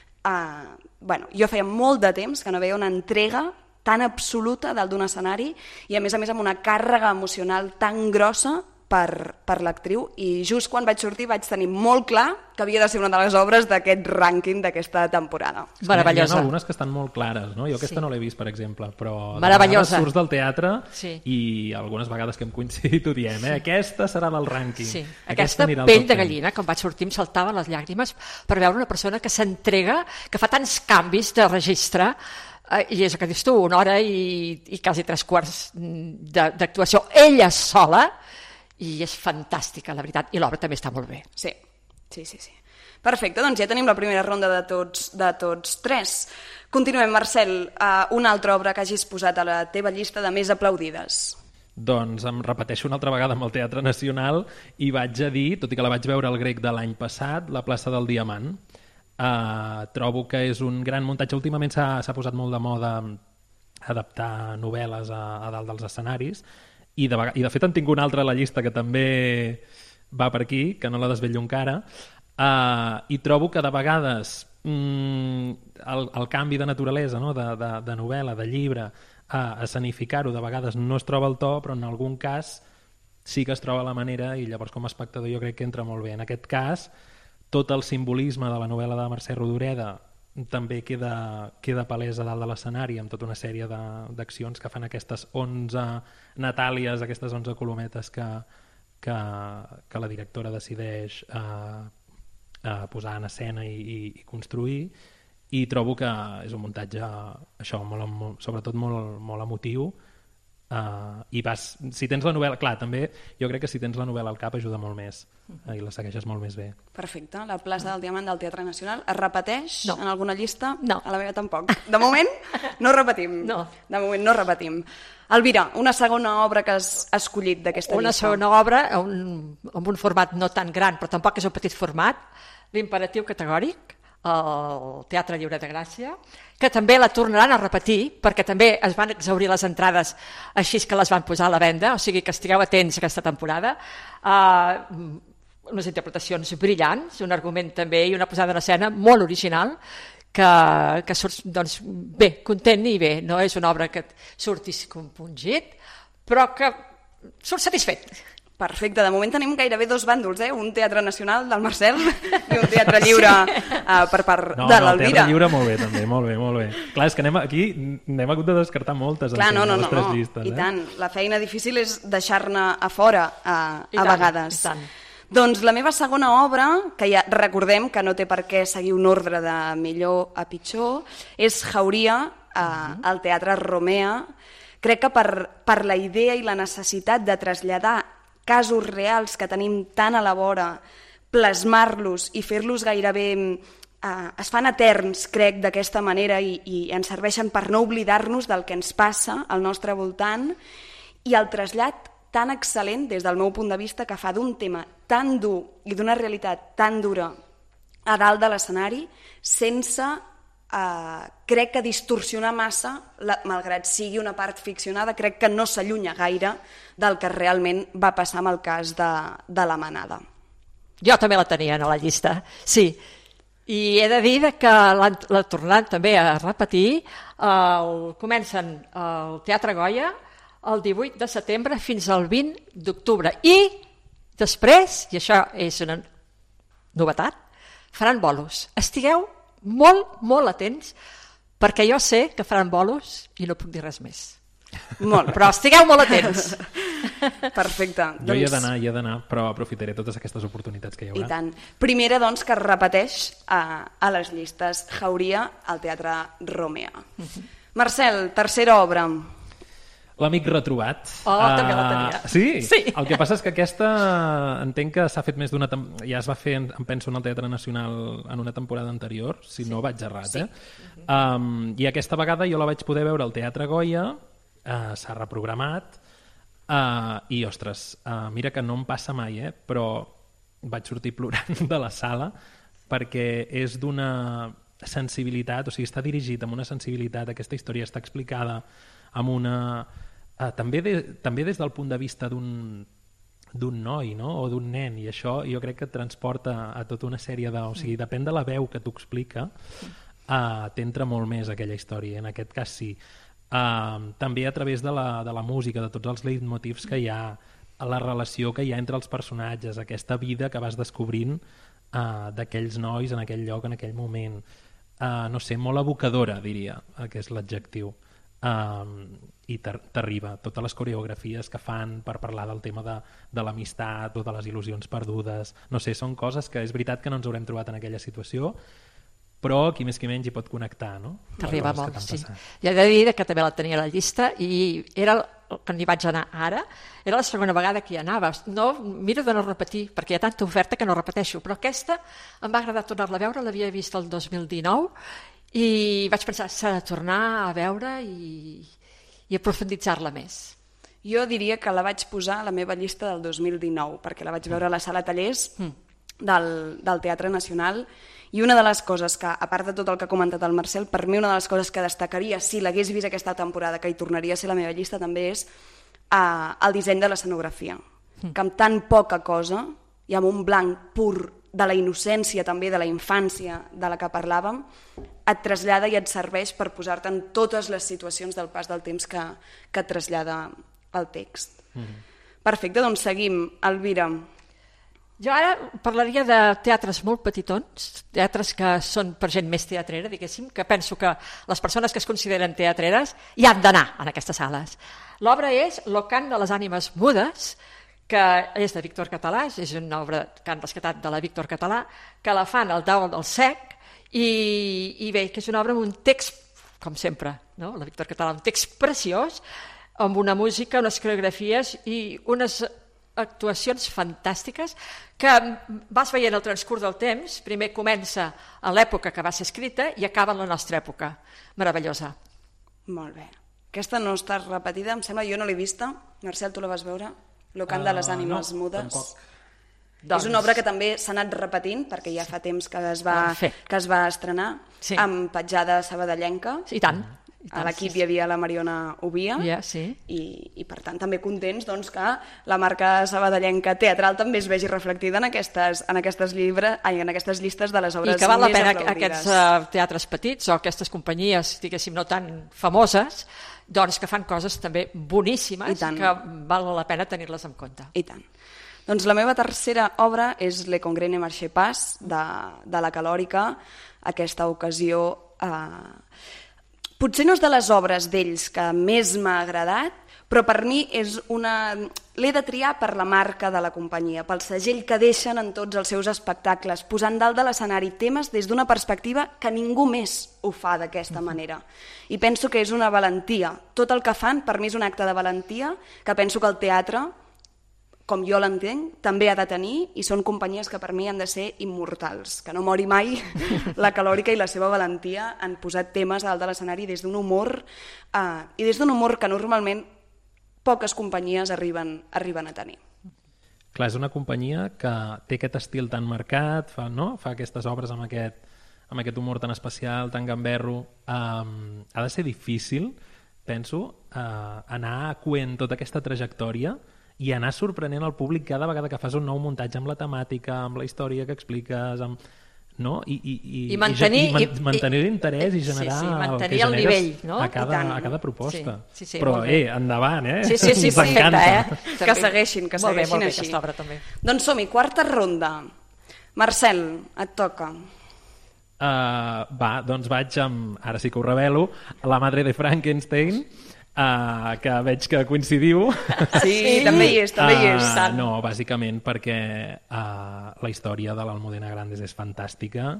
Jo feia molt de temps que no veia una entrega tan absoluta dalt d'un escenari i a més amb una càrrega emocional tan grossa per l'actriu, i just quan vaig sortir vaig tenir molt clar que havia de ser una de les obres d'aquest rànquing d'aquesta temporada. Meravellosa. Hi ha algunes que estan molt clares, no? Jo aquesta no l'he vist, per exemple, però meravellosa. Surts del teatre i algunes vegades que hem coincidit ho diem, aquesta serà del rànquing. Sí. Aquesta pell de gallina, quan vaig sortir em saltaven les llàgrimes per veure una persona que s'entrega, que fa tants canvis de registre, i és el que dius tu, 1 hora i quasi 3/4 d'actuació, ella sola, i és fantàstica, la veritat, i l'obra també està molt bé. Sí. Perfecte, doncs ja tenim la primera ronda de tots 3. Continuem, Marcel, una altra obra que hagis posat a la teva llista de més aplaudides. Doncs em repeteixo una altra vegada amb el Teatre Nacional i vaig a dir, tot i que la vaig veure al Grec de l'any passat, La plaça del Diamant. Trobo que és un gran muntatge. Últimament s'ha posat molt de moda adaptar novel·les a dalt dels escenaris, i de fet en tinc una altra a la llista que també va per aquí, que no la desvetllo encara, i trobo que de vegades el canvi de naturalesa, no? de novel·la, de llibre, a escenificar-ho, de vegades no es troba el to, però en algun cas sí que es troba la manera, i llavors com a espectador jo crec que entra molt bé. En aquest cas, tot el simbolisme de la novel·la de Mercè Rodoreda també queda palès a dalt de l'escenari, amb tota una sèrie d'accions que fan aquestes 11 natàlies, aquestes 11 colometes que la directora decideix posar en escena i construir, i trobo que és un muntatge això, sobretot molt emotiu, i si tens la novel·la, clar, també jo crec que si tens la novel·la al cap ajuda molt més i la segueixes molt més bé. Perfecte, La plaça del Diamant del Teatre Nacional es repeteix en alguna llista? No. A la meva tampoc. De moment no repetim. De moment no repetim. Elvira, una segona obra que has escollit d'aquesta llista. Una segona obra amb un format no tan gran, però tampoc és un petit format, L'Imperatiu Categòric, al Teatre Lliure de Gràcia, que també la tornaran a repetir, perquè també es van exhaurir les entrades així que les van posar a la venda, o sigui que estigueu atents aquesta temporada. Unes interpretacions brillants, un argument també i una posada en escena molt original, que surts doncs, bé, content i bé. No és una obra que et surtis compungit, però que surts satisfet. Perfecte, de moment tenim gairebé dos bàndols, un teatre nacional del Marcel i un teatre lliure per part de l'Elvira. No, el teatre lliure molt bé, també, molt bé. Clar, és que aquí n'hem hagut de descartar moltes Clar, no, llistes. I tant, la feina difícil és deixar-ne a fora a vegades. I tant. Doncs la meva segona obra, que ja recordem que no té per què seguir un ordre de millor a pitjor, és Jauria, al Teatre Romea. Crec que per la idea i la necessitat de traslladar casos reals que tenim tan a la vora, plasmar-los i fer-los gairebé... es fan eterns, crec, d'aquesta manera i ens serveixen per no oblidar-nos del que ens passa al nostre voltant, i el trasllat tan excel·lent des del meu punt de vista que fa d'un tema tan dur i d'una realitat tan dura a dalt de l'escenari sense... crec que distorsionar massa, malgrat sigui una part ficcionada, crec que no s'allunya gaire del que realment va passar amb el cas de la manada. Jo també la tenia a la llista, sí. I he de dir que la tornant també a repetir, comencen al Teatre Goya el 18 de setembre fins al 20 d'octubre. I després, i això és una novetat, faran bolos. Estigueu molt atents, perquè jo sé que faran bolos i no puc dir res més. Molt, però estigueu molt atents. Perfecte. Jo hi he d'anar, però aprofitaré totes aquestes oportunitats que hi haurà. I tant. Primera, doncs, que es repeteix a les llistes Jauria al Teatre Romea. Marcel, tercera obra. L'Amic retrobat. També la tenia. Sí? El que passa és que aquesta entenc que s'ha fet més d'una... Ja es va fer, em penso, en el Teatre Nacional en una temporada anterior, si no vaig errat. I aquesta vegada jo la vaig poder veure al Teatre Goya, s'ha reprogramat, i, ostres, mira que no em passa mai, però vaig sortir plorant de la sala perquè és d'una sensibilitat, o sigui, està dirigit amb una sensibilitat, aquesta història està explicada amb una... també des del punt de vista d'un noi, no? O d'un nen, i això jo crec que et transporta a tota una sèrie de... O sigui, depèn de la veu que t'ho explica, t'entra molt més aquella història, en aquest cas sí. També a través de la música, de tots els leitmotivs que hi ha, la relació que hi ha entre els personatges, aquesta vida que vas descobrint d'aquells nois en aquell lloc, en aquell moment. No sé, molt evocadora, diria, que és l'adjectiu. I t'arriba totes les coreografies que fan per parlar del tema de l'amistat o de les il·lusions perdudes, no sé, són coses que és veritat que no ens haurem trobat en aquella situació, però qui més qui menys hi pot connectar, no? T'arriba molt, sí. I he de dir que també la tenia a la llista i era el que n'hi vaig anar ara, era la segona vegada que hi anava. No, miro de no repetir, perquè hi ha tanta oferta que no repeteixo, però aquesta em va agradar tornar-la a veure, l'havia vist el 2019 i vaig pensar, s'ha de tornar a veure i aprofunditzar-la més. Jo diria que la vaig posar a la meva llista del 2019, perquè la vaig veure a la sala Tallers del Teatre Nacional, i una de les coses que, a part de tot el que ha comentat el Marcel, per mi una de les coses que destacaria si l'hagués vist aquesta temporada, que hi tornaria a ser la meva llista, també és el disseny de l'escenografia, que amb tan poca cosa i amb un blanc pur de la innocència, també de la infància de la que parlàvem, et trasllada i et serveix per posar-te en totes les situacions del pas del temps que et trasllada el text. Perfecte, doncs seguim. Elvira. Jo ara parlaria de teatres molt petitons, teatres que són per gent més teatrera, diguéssim, que penso que les persones que es consideren teatreres hi han d'anar en aquestes sales. L'obra és Lo cant de les ànimes mudes, que és de Víctor Català, és una obra que han rescatat de la Víctor Català, que la fan al Taul del Sec, i bé, que és una obra amb un text, com sempre, no? La Víctor Català, un text preciós, amb una música, unes coreografies i unes actuacions fantàstiques que vas veient el transcurs del temps. Primer comença a l'època que va ser escrita i acaba en la nostra època. Meravellosa. Molt bé. Aquesta no està repetida, em sembla, jo no l'he vista. Marcel, tu la vas veure? Lo cant de les ànimes mudes. Tampoc. És una obra que també s'ha anat repetint, perquè ja fa temps que es va estrenar, amb petjada sabadellenca. I tant. A l'equip hi havia la Mariona Ovia i per tant també contents doncs, que la marca sabadellenca teatral també es vegi reflectida en aquestes llistes de les obres més aplaudides. I que val la pena aquests teatres petits o aquestes companyies, diguéssim, no tan famoses, doncs que fan coses també boníssimes que val la pena tenir-les en compte. I tant. Doncs la meva tercera obra és Le Congrès ne marche pas, de la Calòrica. Aquesta ocasió potser no és de les obres d'ells que més m'ha agradat, però per mi l'he de triar per la marca de la companyia, pel segell que deixen en tots els seus espectacles, posant dalt de l'escenari temes des d'una perspectiva que ningú més ho fa d'aquesta manera. I penso que és una valentia. Tot el que fan per mi és un acte de valentia que penso que el teatre, com jo l'entenc, també ha de tenir, i són companyies que per mi han de ser immortals, que no mori mai. La Calòrica i la seva valentia han posat temes a dalt de l'escenari des d'un humor, i des d'un humor que normalment poques companyies arriben a tenir. Clar, és una companyia que té aquest estil tan marcat, fa aquestes obres amb aquest humor tan especial, tan gamberro. Ha de ser difícil, penso, anar coent tota aquesta trajectòria i anar sorprenent el públic cada vegada que fas un nou muntatge amb la temàtica, amb la història que expliques, i mantenir l'interès i generar mantenir el nivell a cada proposta. Però endavant, Sí, m'encanta. Que segueixin així. Doncs som-hi, quarta ronda. Marcel, et toca. Doncs vaig amb, ara sí que ho revelo, La madre de Frankenstein, que veig que coincidiu. Sí, també hi és. No, bàsicament perquè la història de l'Almudena Grandes és fantàstica,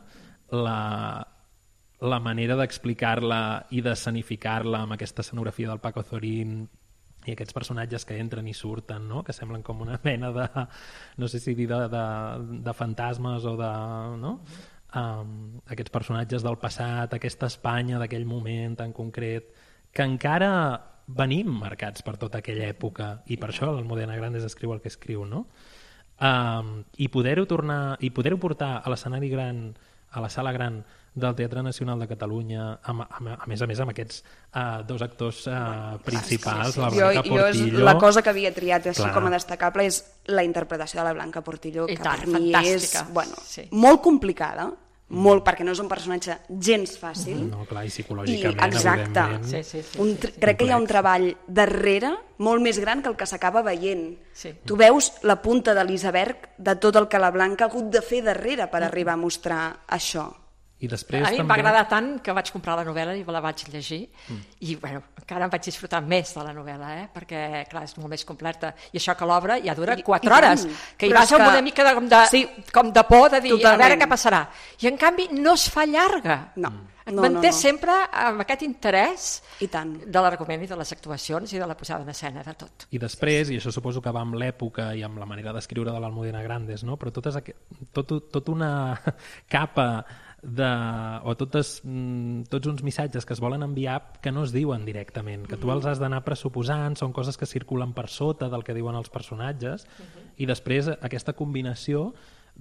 la manera d'explicar-la i d'escenificar-la amb aquesta escenografia del Paco Zorín i aquests personatges que entren i surten, que semblen com una mena de, no sé si dir de fantasmes o de... aquests personatges del passat, aquesta Espanya d'aquell moment tan concret, que encara venim marcats per tota aquella època, i per això l'Almudena Grandes escriu el que escriu, i poder-ho portar a l'escenari gran, a la sala gran del Teatre Nacional de Catalunya, a més amb aquests dos actors principals, la Blanca Portillo. La cosa que havia triat així com a destacable és la interpretació de la Blanca Portillo, que per mi és molt complicada, molt, perquè no és un personatge gens fàcil. No, clar, i psicològicament, evidentment. Crec que hi ha un treball darrere molt més gran que el que s'acaba veient. Tu veus la punta de l'iceberg de tot el que la Blanca ha hagut de fer darrere per arribar a mostrar això. I després, a mi em va agradar tant que vaig comprar la novel·la i la vaig llegir i encara em vaig disfrutar més de la novel·la, perquè clar, és molt més completa, i això que l'obra ja dura 4 hores, que hi vas amb una mica com de por de dir a veure què passarà, i en canvi no es fa llarga, et manté sempre amb aquest interès de l'argument i de les actuacions i de la posada en escena de tot. I després, i això suposo que va amb l'època i amb la manera d'escriure de l'Almudena Grandes, però tota una capa o tots uns missatges que es volen enviar que no es diuen directament, que tu els has d'anar pressuposant, són coses que circulen per sota del que diuen els personatges, i després aquesta combinació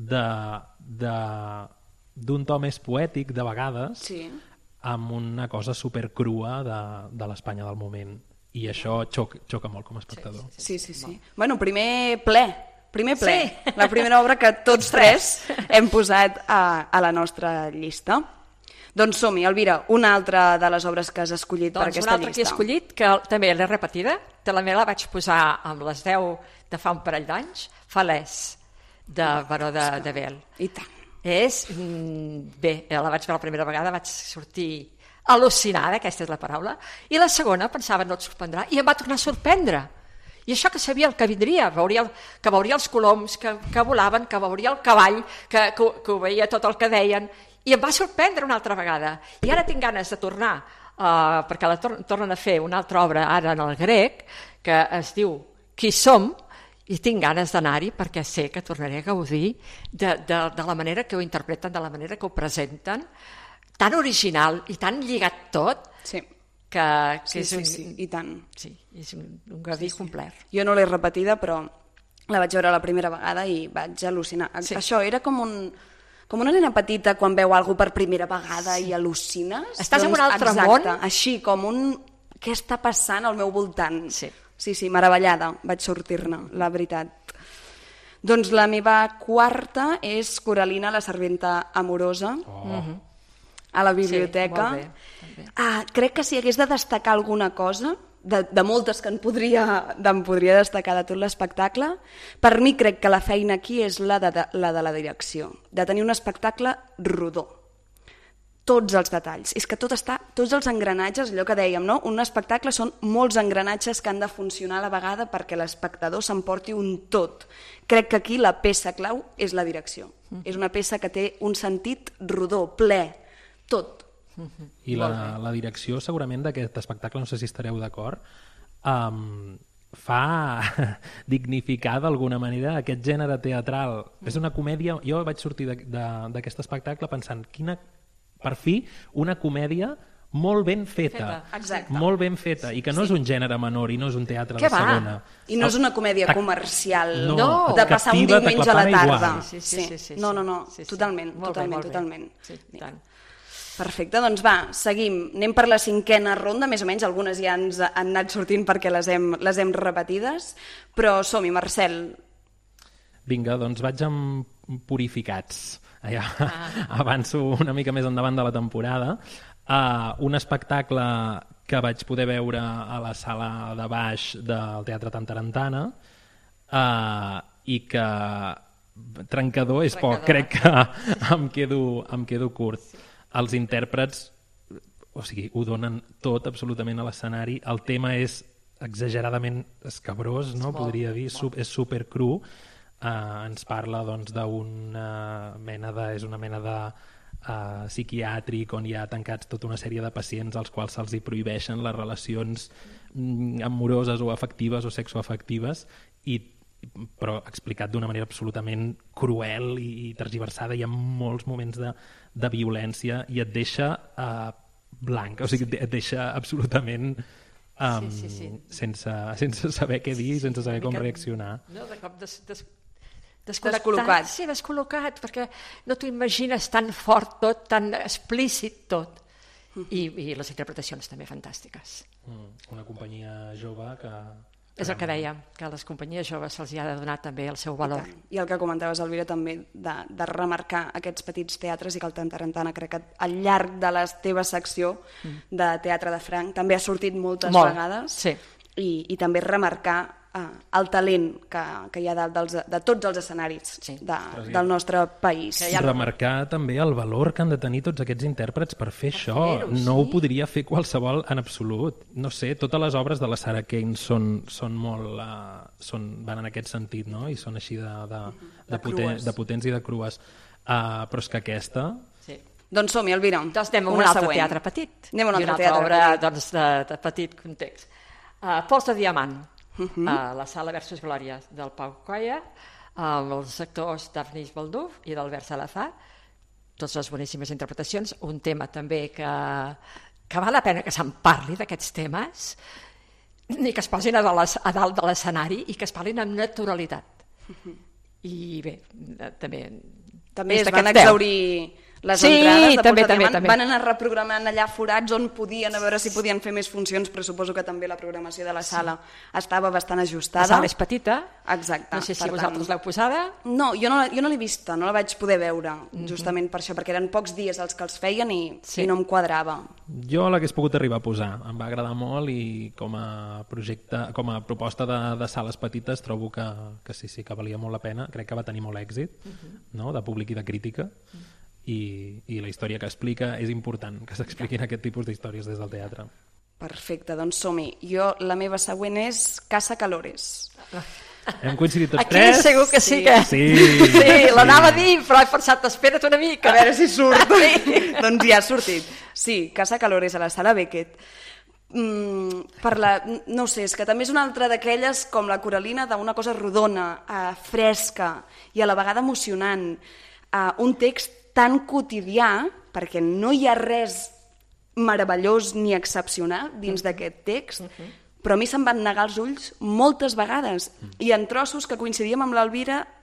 d'un to més poètic de vegades amb una cosa supercrua de l'Espanya del moment, i això xoca molt com a espectador. Sí. Bueno, primer ple, la primera obra que tots tres hem posat a la nostra llista. Doncs som-hi, Elvira, una altra de les obres que has escollit per aquesta llista. Una altra que he escollit, que també l'he repetida, també la vaig posar amb les 10 de fa un parell d'anys, Falès, de Baró de Bel. I tant. Bé, la vaig veure la primera vegada, vaig sortir al·lucinada, aquesta és la paraula, i la segona pensava no et sorprendrà, i em va tornar a sorprendre. I això que sabia el que vindria, que veuria els coloms, que volaven, que veuria el cavall, que ho veia tot el que deien, i em va sorprendre una altra vegada. I ara tinc ganes de tornar, perquè tornen a fer una altra obra ara en el grec, que es diu Qui som, i tinc ganes d'anar-hi perquè sé que tornaré a gaudir de la manera que ho interpreten, de la manera que ho presenten, tan original i tan lligat tot, que i tant. Sí, és un gaudí complet. Jo no l'he repetida, però la vaig veure la primera vegada i vaig al·lucinar. Això era com un... Com una nena petita quan veu alguna per primera vegada i al·lucines. Estàs en un altre món. Així, com un... Què està passant al meu voltant? Sí. Sí, meravellada vaig sortir-ne, la veritat. Doncs la meva quarta és Coralina, la serventa amorosa, a la biblioteca. Sí, molt bé. Crec que si hagués de destacar alguna cosa, de moltes que em podria destacar de tot l'espectacle, per mi crec que la feina aquí és la de la direcció, de tenir un espectacle rodó. Tots els detalls. És que tots els engranatges, allò que dèiem, no? Un espectacle són molts engranatges que han de funcionar a la vegada perquè l'espectador s'emporti un tot. Crec que aquí la peça clau és la direcció. És una peça que té un sentit rodó, ple, tot. I la direcció segurament d'aquest espectacle, no sé si estareu d'acord, fa dignificar d'alguna manera aquest gènere teatral. És una comèdia, jo vaig sortir d'aquest espectacle pensant per fi una comèdia molt ben feta. Exacte. Molt ben feta, i que no és un gènere menor i no és un teatre de segona. I no és una comèdia comercial de passar un captiva, diumenge a la tarda. Sí. No, totalment. Sí, tant. Perfecte, doncs va, seguim. Anem per la 5a ronda, més o menys, algunes ja ens han anat sortint perquè les hem repetides, però som-hi, Marcel. Vinga, doncs vaig amb Purificats. Avanço una mica més endavant de la temporada. Un espectacle que vaig poder veure a la sala de baix del Teatre Tantarantana i que trencador és poc, crec que em quedo curt. Els intèrprets, o sigui, ho donen tot absolutament a l'escenari. El tema és exageradament escabrós, no? Podria dir, és supercru. Ens parla doncs d'una mena de psiquiàtric on hi ha tancats tota una sèrie de pacients als quals se'ls hi prohibeixen les relacions amoroses o afectives o sexoafectives, però explicat d'una manera absolutament cruel i tergiversada. Hi ha molts moments de violència i et deixa blanc, o sigui, et deixa absolutament sense saber què dir, sense saber com reaccionar. No, de cop descol·locat. Sí, descol·locat, perquè no t'ho imagines tan fort tot, tan explícit tot. I les interpretacions també fantàstiques. Una companyia jove que... És el que dèiem, que a les companyies joves se'ls ha de donar també el seu valor. I el que comentaves, Elvira, també de remarcar aquests petits teatres, i que el Tantarantana crec que al llarg de la teva secció de Teatre de Franc també ha sortit moltes vegades, i també remarcar el talent que hi ha de tots els escenaris del nostre país. Remarcar també el valor que han de tenir tots aquests intèrprets per fer això. No ho podria fer qualsevol en absolut. No sé, totes les obres de la Sarah Kane van en aquest sentit, no? I són així de potents i de crues. Però és que aquesta... Doncs som-hi, Elvira. Doncs anem a un altre teatre petit. Anem a un altre teatre petit. Doncs de petit context. Pols de diamant. A la sala Versus Glòria del Pau Colla, amb els actors Daphnis Balduf i d'Albert Salazar, totes les boníssimes interpretacions, un tema també que val la pena que se'n parli d'aquests temes i que es posin a dalt de l'escenari i que es parlin amb naturalitat. I bé, també es van exaurir les entrades de Pols de Diamant. Van anar reprogramant allà forats on podien, a veure si podien fer més funcions, però suposo que també la programació de la sala estava bastant ajustada. La sala és petita. Exacte. No sé si vosaltres l'heu posada. No, jo no l'he vista, no la vaig poder veure, justament per això, perquè eren pocs dies els que els feien i no em quadrava. Jo l'hagués pogut arribar a posar, em va agradar molt, i com a projecte, com a proposta de sales petites trobo que sí, que valia molt la pena. Crec que va tenir molt èxit, de públic i de crítica. I la història que explica és important, que s'expliquin aquest tipus d'històries des del teatre. Perfecte, doncs som-hi. La meva següent és Casa Calores. Hem coincidit tots tres? Aquí segur que sí que... Sí, l'anava a dir, però he pensat, espera't una mica. A veure si surt. Doncs ja ha sortit. Sí, Casa Calores a la sala Beckett. No sé, és que també és una altra d'aquelles com la Coralina, d'una cosa rodona, fresca i a la vegada emocionant. Un text tan quotidià, perquè no hi ha res meravellós ni excepcional dins d'aquest text, però a mi se'm van negar els ulls moltes vegades, i en trossos que coincidíem amb l'Elvira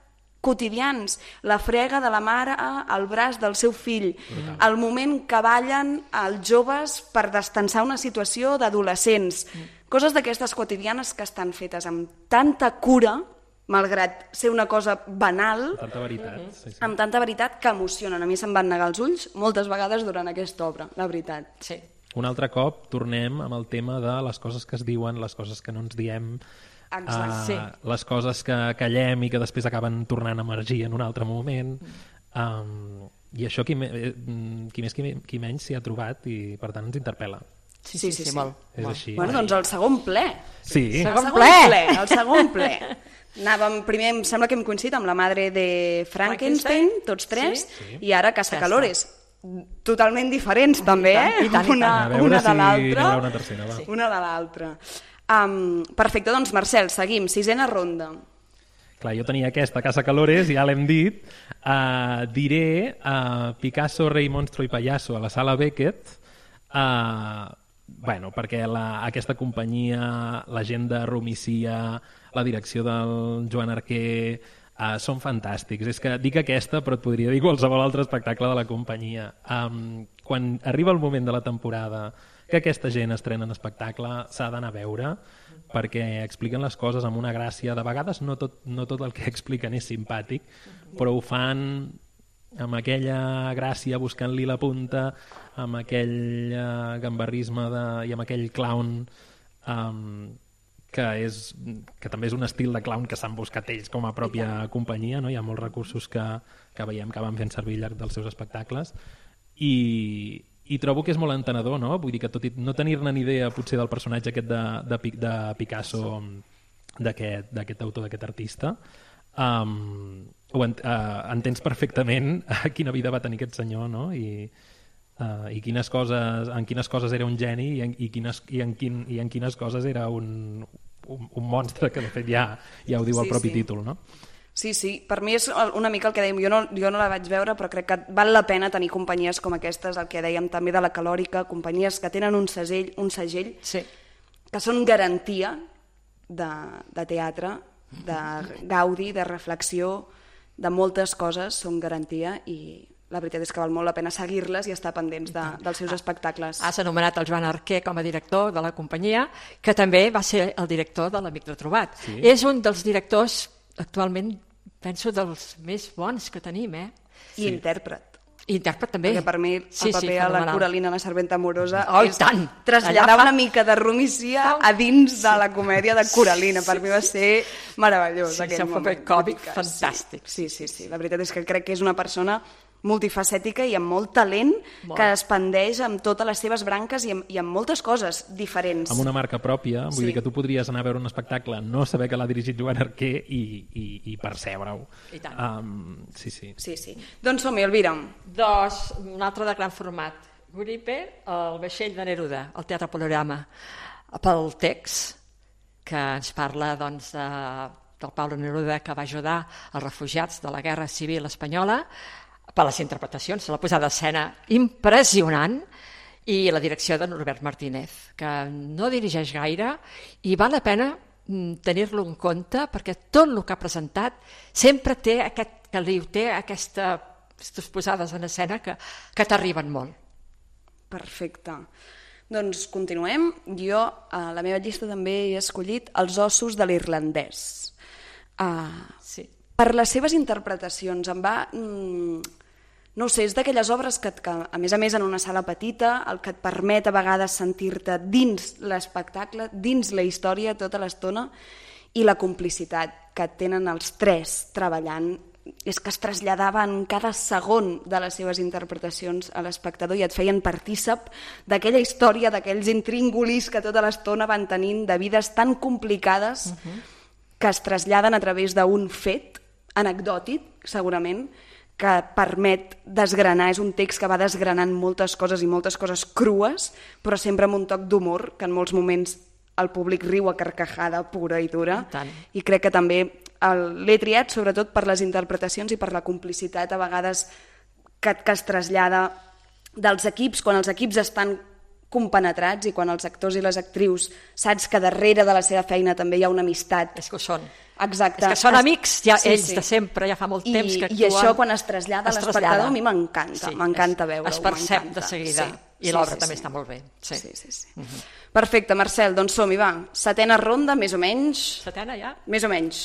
quotidians, la frega de la mare al braç del seu fill, el moment que ballen els joves per destensar una situació d'adolescents, coses d'aquestes quotidianes que estan fetes amb tanta cura, malgrat ser una cosa banal, Amb tanta veritat. Sí. amb tanta veritat que emocionen. A mi se'm van negar els ulls moltes vegades durant aquesta obra, la veritat. Sí. Un altre cop tornem amb el tema de les coses que es diuen, les coses que no ens diem, Exacte. les coses que callem i que després acaben tornant a emergir en un altre moment. I això qui més qui menys s'hi ha trobat i per tant ens interpel·la. Sí, molt. És així. Bueno, doncs el segon ple. Sí, Segon El segon ple. Anàvem primer, em sembla que hem coincidit amb la madre de Frankenstein, tots tres, i ara Caçacalores. Totalment diferents, també, I tant, i tant. A veure una si de n'hi l'altra. haurà una tercera, va. Una de l'altra. Perfecte, doncs Marcel, seguim. Sisena ronda. Clar, jo tenia aquesta, Caçacalores, ja l'hem dit. Diré Picasso, Rei, Monstro i Payaso a la Sala Beckett, bueno, perquè aquesta companyia, la gent de Romicia, la direcció del Joan Arquer, són fantàstics. És que dic aquesta, però et podria dir qualsevol altre espectacle de la companyia. Quan arriba el moment de la temporada que aquesta gent estrena en espectacle, s'ha d'anar a veure, perquè expliquen les coses amb una gràcia. De vegades no tot el que expliquen és simpàtic, però ho fan amb aquella gràcia, buscant-li la punta, amb aquell gambarrisme i amb aquell clown que també és un estil de clown que s'han buscat ells com a pròpia companyia, no? Hi ha molts recursos que veiem que van fent servir al llarg dels seus espectacles i trobo que és molt entenedor, no? Vull dir que tot i no tenir-ne ni idea potser del personatge aquest de Picasso, d'aquest autor, d'aquest artista, entens perfectament quina vida va tenir aquest senyor, no? I en quines coses era un geni i en quines coses era un monstre, que de fet ja ho diu el propi títol, no? Sí, per mi és una mica el que dèiem, jo no la vaig veure, però crec que val la pena tenir companyies com aquestes, el que dèiem també de la Calòrica, companyies que tenen un segell Sí. que són garantia de teatre, de gaudi, de reflexió, de moltes coses, són garantia i la veritat és que val molt la pena seguir-les i estar pendents dels seus espectacles. Has anomenat el Joan Arquer com a director de la companyia, que també va ser el director de l'Amic de Trobat. Sí. És un dels directors, actualment, penso, dels més bons que tenim, I intèrpret. I intèrpret també. Perquè per mi el paper a la Coralina, la serventa amorosa, I tant! traslladar una mica de Romicia a dins de la comèdia de Coralina. Per mi va ser meravellós. Sí, aquell un paper moment. còmic Sí. fantàstic. Sí. La veritat és que crec que és una persona multifacètica i amb molt talent, que es pendeix amb totes les seves branques i amb moltes coses diferents. Amb una marca pròpia, vull dir que tu podries anar a veure un espectacle, no saber que l'ha dirigit Joan Arquer i percebre-ho. I tant. Sí. Sí. Doncs som-hi, Elvira. Doncs, un altre de gran format. Gulliver, el vaixell de Neruda, el Teatre Panorama, pel text que ens parla doncs, del Pablo Neruda, que va ajudar els refugiats de la Guerra Civil Espanyola, per les interpretacions, la posada d'escena impressionant, i la direcció de Norbert Martínez, que no dirigeix gaire i val la pena tenir-lo en compte perquè tot el que ha presentat sempre té aquestes posades en escena que t'arriben molt. Perfecte. Doncs continuem. Jo a la meva llista també he escollit Els ossos de l'irlandès. Sí. Per les seves interpretacions em va... No ho sé, és d'aquelles obres que a més en una sala petita, el que et permet a vegades sentir-te dins l'espectacle, dins la història tota l'estona, i la complicitat que tenen els tres treballant és que es traslladaven cada segon de les seves interpretacions a l'espectador i et feien partícip d'aquella història, d'aquells intríngulis que tota l'estona van tenint de vides tan complicades que es traslladen a través d'un fet anecdòtic, segurament, que permet desgranar, és un text que va desgranant moltes coses i moltes coses crues, però sempre amb un toc d'humor, que en molts moments el públic riu a carcajada pura i dura, i crec que també l'he triat sobretot per les interpretacions i per la complicitat a vegades que es trasllada dels equips, quan els equips estan compenetrats i quan els actors i les actrius saps que darrere de la seva feina també hi ha una amistat. És que ho són. Exacte. És que són amics, ja, sí, ells de sempre, ja fa molt temps que actuen. I això quan es trasllada a l'espectador a mi m'encanta, m'encanta veure-ho. Es percep de seguida i l'obra també està molt bé. Sí. Perfecte, Marcel, doncs som-hi, va. 7ª ronda, més o menys. 7ª ja? Més o menys.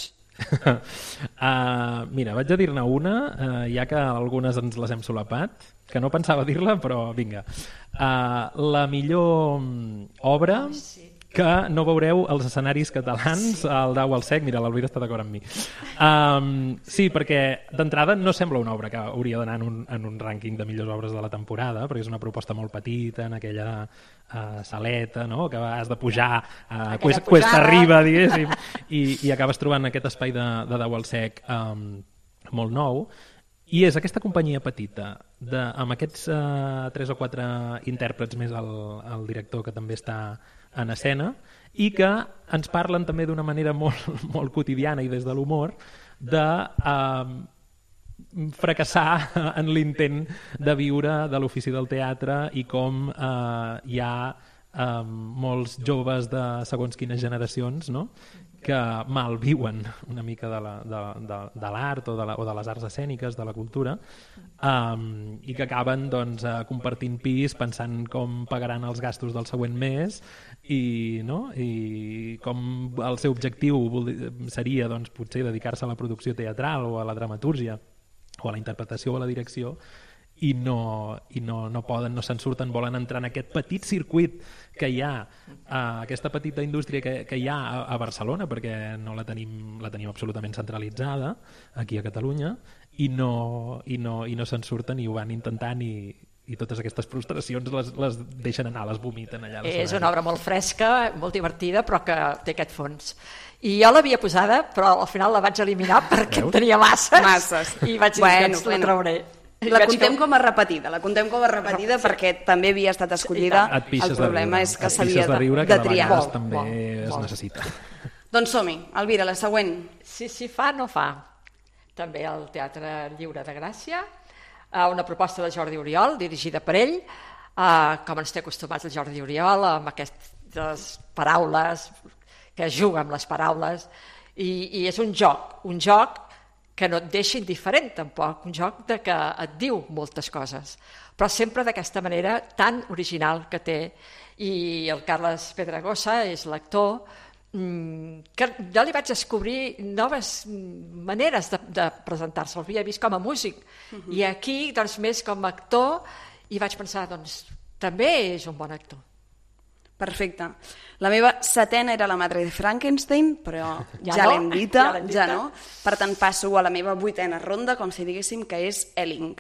Mira, vaig a dir-ne una, ja que algunes ens les hem solapat, que no pensava dir-la, però vinga. La millor obra que no veureu als escenaris catalans al Dau al Sec. Mira, l'Alvira està d'acord amb mi. Sí, perquè d'entrada no sembla una obra que hauria d'anar en un rànquing de millors obres de la temporada, perquè és una proposta molt petita, en aquella saleta, no? Que has de pujar cuesta arriba, diguéssim, i acabes trobant aquest espai de Dau al Sec molt nou. I és aquesta companyia petita, amb aquests 3 o 4 intèrprets més el director, que també està en escena, i que ens parlen també d'una manera molt, molt quotidiana i des de l'humor de fracassar en l'intent de viure de l'ofici del teatre i com hi ha molts joves de segons quines generacions, no?, que malviuen una mica de l'art o de les arts escèniques, de la cultura, i que acaben doncs, compartint pis pensant com pagaran els gastos del següent mes i com el seu objectiu seria doncs, potser dedicar-se a la producció teatral o a la dramatúrgia o a la interpretació o a la direcció, i no poden, no se'n surten, volen entrar en aquest petit circuit que hi ha, aquesta petita indústria que hi ha a Barcelona, perquè no la tenim absolutament centralitzada aquí a Catalunya, i no se'n surten i ho van intentant, i totes aquestes frustracions les deixen anar, les vomiten allà. És una obra molt fresca, molt divertida, però que té aquest fons. I jo l'havia posada, però al final la vaig eliminar perquè en tenia masses. I vaig dir que la trauré. La contem com a repetida, perquè també havia estat escollida. El problema és que s'havia de triar. També es necessita. Doncs som-hi. Elvira, la següent. Sí, fa, no fa. També el Teatre Lliure de Gràcia, una proposta de Jordi Oriol, dirigida per ell, com ens té acostumats el Jordi Oriol, amb aquestes paraules, que juga amb les paraules, i és un joc que no et deixa indiferent tampoc, un joc de que et diu moltes coses, però sempre d'aquesta manera tan original que té. I el Carles Pedragosa és l'actor que jo li vaig descobrir noves maneres de presentar-se, el havia vist com a músic, i aquí doncs més com a actor, i vaig pensar, doncs també és un bon actor. Perfecte. La meva 7ª era La Madre de Frankenstein, però ja l'hem dita, ja no. Per tant, passo a la meva 8ª ronda, com si diguéssim, que és Elling,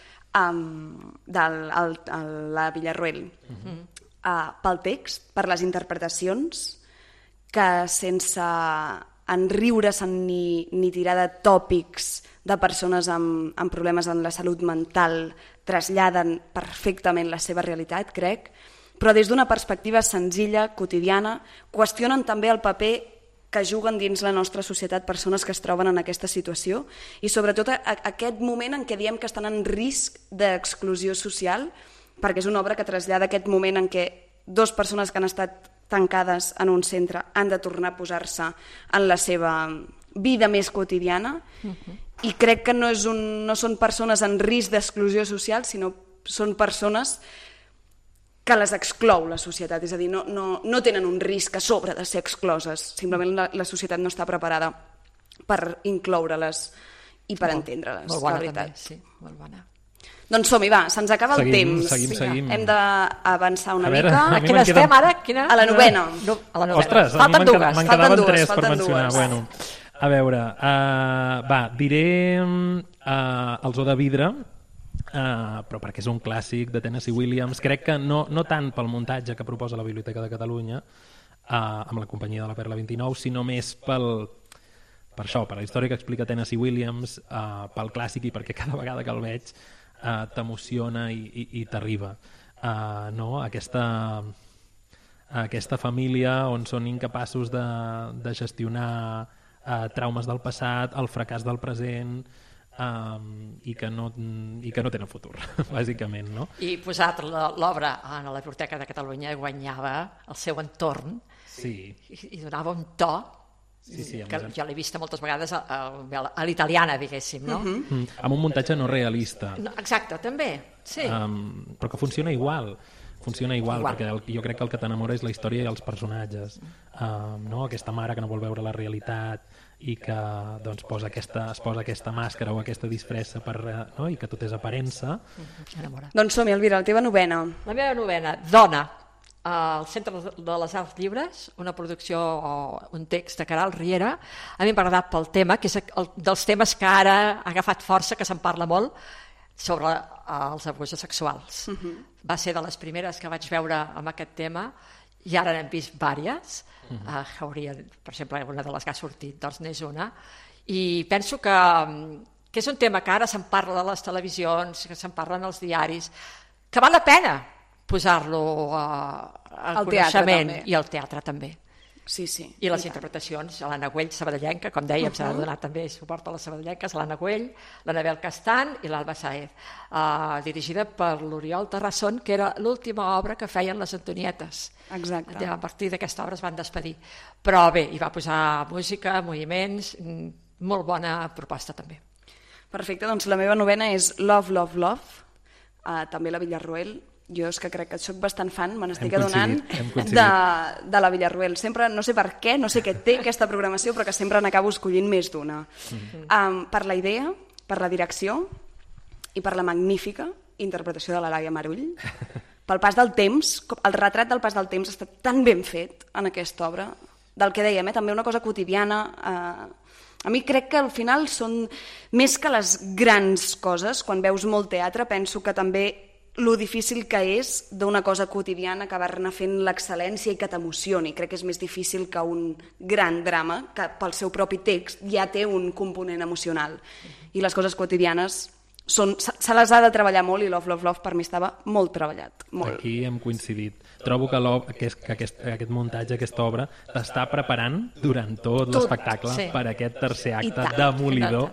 de la Villarroel. Pel text, per les interpretacions, que sense enriure-se'n ni tirar de tòpics de persones amb problemes en la salut mental, traslladen perfectament la seva realitat, crec, però des d'una perspectiva senzilla, quotidiana, qüestionen també el paper que juguen dins la nostra societat persones que es troben en aquesta situació i sobretot aquest moment en què diem que estan en risc d'exclusió social, perquè és una obra que trasllada aquest moment en què 2 persones que han estat tancades en un centre han de tornar a posar-se en la seva vida més quotidiana, i crec que no són persones en risc d'exclusió social, sinó són persones que les exclou la societat, és a dir, no tenen un risc a sobre de ser excloses, simplement la societat no està preparada per incloure-les i per entendre-les. Molt bona també, sí, molt bona. Doncs som-hi, va, se'ns acaba el temps. Seguim. Hem d'avançar una mica. A quina estem ara? A la 9ª. Ostres, falten dues. Me'n quedaven 3 per mencionar. Bueno, a veure, diré El Zoo de Vidre, però perquè és un clàssic de Tennessee Williams. Crec que no tant pel muntatge que proposa la Biblioteca de Catalunya amb la companyia de la Perla 29, sinó més per això, per la història que explica Tennessee Williams, pel clàssic, i perquè cada vegada que el veig t'emociona i t'arriba. Aquesta família on són incapaços de gestionar traumes del passat, el fracàs del present, i que no tenen futur, bàsicament, no? I posat l'obra a la Biblioteca de Catalunya guanyava el seu entorn i donava un to que jo l'he vista moltes vegades a l'italiana, diguéssim, no? Amb un muntatge no realista. Exacte, també, sí. Però que funciona igual, perquè jo crec que el que t'enamora és la història i els personatges, no? Aquesta mare que no vol veure la realitat i que doncs, es posa aquesta màscara o aquesta disfressa no? I que tot és aparença. Doncs som-hi, Elvira, la teva novena. La meva novena, Dona, al Centre de les Arts Llibres, una producció o un text de Caral Riera. A mi m'ha agradat pel tema, que és dels temes que ara ha agafat força, que se'n parla molt, sobre els abusos sexuals. Va ser de les primeres que vaig veure amb aquest tema i ara n'hem vist diverses. Per exemple, una de les que ha sortit doncs n'és una, i penso que és un tema que ara se'n parla a les televisions, que se'n parla als diaris, que val la pena posar-lo al coneixement i al teatre també. Sí. I les interpretacions, l'Anna Güell, sabadellenca, com dèiem, s'ha de donar també suport a les sabadellenques, l'Anna Güell, l'Anabel Castan i l'Alba Saez, dirigida per l'Oriol Terrasson, que era l'última obra que feien les Antonietes. Exacte. A partir d'aquesta obra es van despedir. Però bé, hi va posar música, moviments, molt bona proposta també. Perfecte, doncs la meva novena és Love, Love, Love, també la Villarroel. Jo és que crec que soc bastant fan, me n'estic adonant, de la Villarroel. Sempre, no sé per què, no sé què té aquesta programació, però que sempre n'acabo escollint més d'una. Per la idea, per la direcció i per la magnífica interpretació de la Laia Marull. Pel pas del temps, el retrat del pas del temps està tan ben fet en aquesta obra, del que dèiem, també una cosa quotidiana. A mi crec que al final són més que les grans coses, quan veus molt teatre, penso que també lo difícil que és d'una cosa quotidiana acabar-ne fent l'excel·lència i que t'emocioni. Crec que és més difícil que un gran drama, que pel seu propi text ja té un component emocional. I les coses quotidianes se les ha de treballar molt, i Love, Love, Love per mi estava molt treballat. Molt. Aquí hem coincidit. Trobo que aquest muntatge, aquesta obra, t'està preparant durant tot l'espectacle per aquest tercer acte demolidor,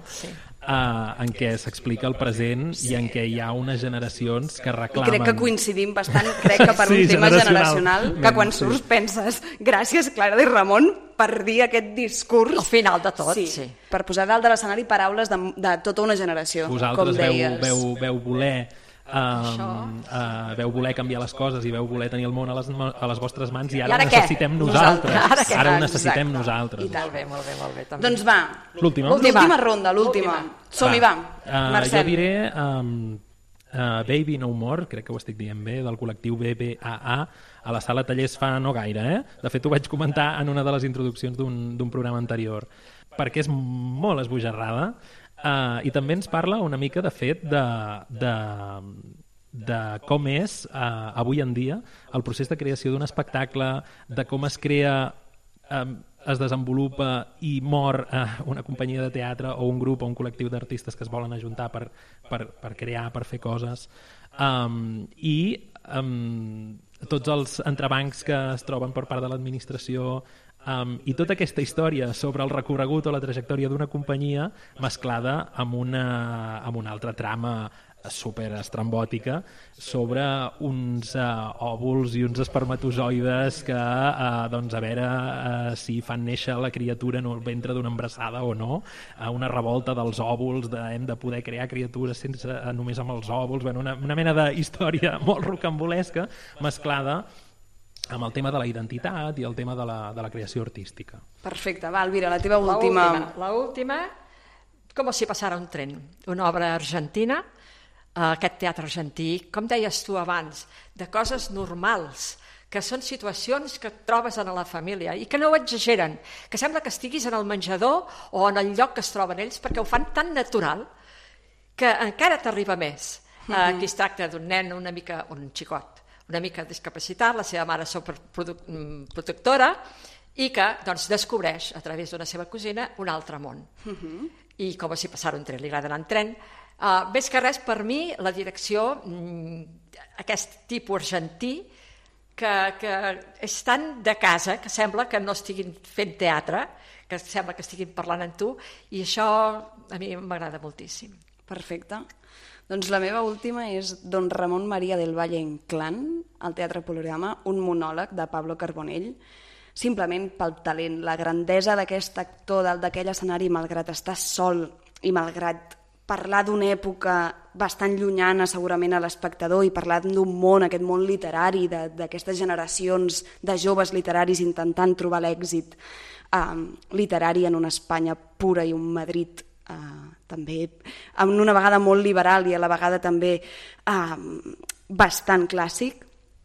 en què s'explica el present i en què hi ha unes generacions que reclamen... I crec que coincidim bastant, crec que per un tema generacional, que quan surts penses gràcies Clara Di Ramon per dir aquest discurs... Al final de tot, sí. Per posar dalt de l'escenari paraules de tota una generació, vosaltres com deies. Veu voler... veu voler canviar les coses i veu voler tenir el món a les vostres mans, i ara ho necessitem nosaltres. Ara ho necessitem nosaltres. Molt bé. També. Doncs va, l'última ronda, l'última. Som-hi, va. Marcel. Jo diré Baby No More, crec que ho estic dient bé, del col·lectiu BBAA, a la sala Tallers fa no gaire. De fet, ho vaig comentar en una de les introduccions d'un programa anterior, perquè és molt esbojarrada. I també ens parla una mica, de fet, de com és avui en dia el procés de creació d'un espectacle, de com es crea, es desenvolupa i mor una companyia de teatre o un grup o un col·lectiu d'artistes que es volen ajuntar per crear, per fer coses, i tots els entrebancs que es troben per part de l'administració, i tota aquesta història sobre el recorregut o la trajectòria d'una companyia mesclada amb una altra trama super estrambòtica sobre uns òvuls i uns espermatozoides que doncs a veure si fan néixer la criatura en el ventre d'una embarassada o no, una revolta dels òvuls, hem de poder crear criatures només amb els òvuls, una mena de història molt rocambolesca mesclada amb el tema de la identitat i el tema de la creació artística. Perfecte, va, Elvira, la teva última. La última, Com si passara un tren, una obra argentina, aquest teatre argentí, com deies tu abans, de coses normals, que són situacions que et trobes en la família i que no ho exageren, que sembla que estiguis en el menjador o en el lloc que es troben ells, perquè ho fan tan natural que encara t'arriba més. Aquí es tracta d'un nen, un xicot, una mica discapacitat, la seva mare protectora, i que doncs, descobreix a través d'una seva cosina un altre món. I com si passara un tren, li agrada anar en tren. Més que res, per mi, la direcció, aquest tipus argentí, que és tan de casa, que sembla que no estiguin fent teatre, que sembla que estiguin parlant amb tu, i això a mi m'agrada moltíssim. Perfecte. Doncs la meva última és Don Ramon María del Valle Inclán, al Teatre Polorama, un monòleg de Pablo Carbonell, simplement pel talent, la grandesa d'aquest actor d'aquell escenari, malgrat estar sol i malgrat parlar d'una època bastant llunyana segurament a l'espectador i parlar d'un món, aquest món literari, d'aquestes generacions de joves literaris intentant trobar l'èxit literari en una Espanya pura i un Madrid també amb una vegada molt liberal i a la vegada també bastant clàssic.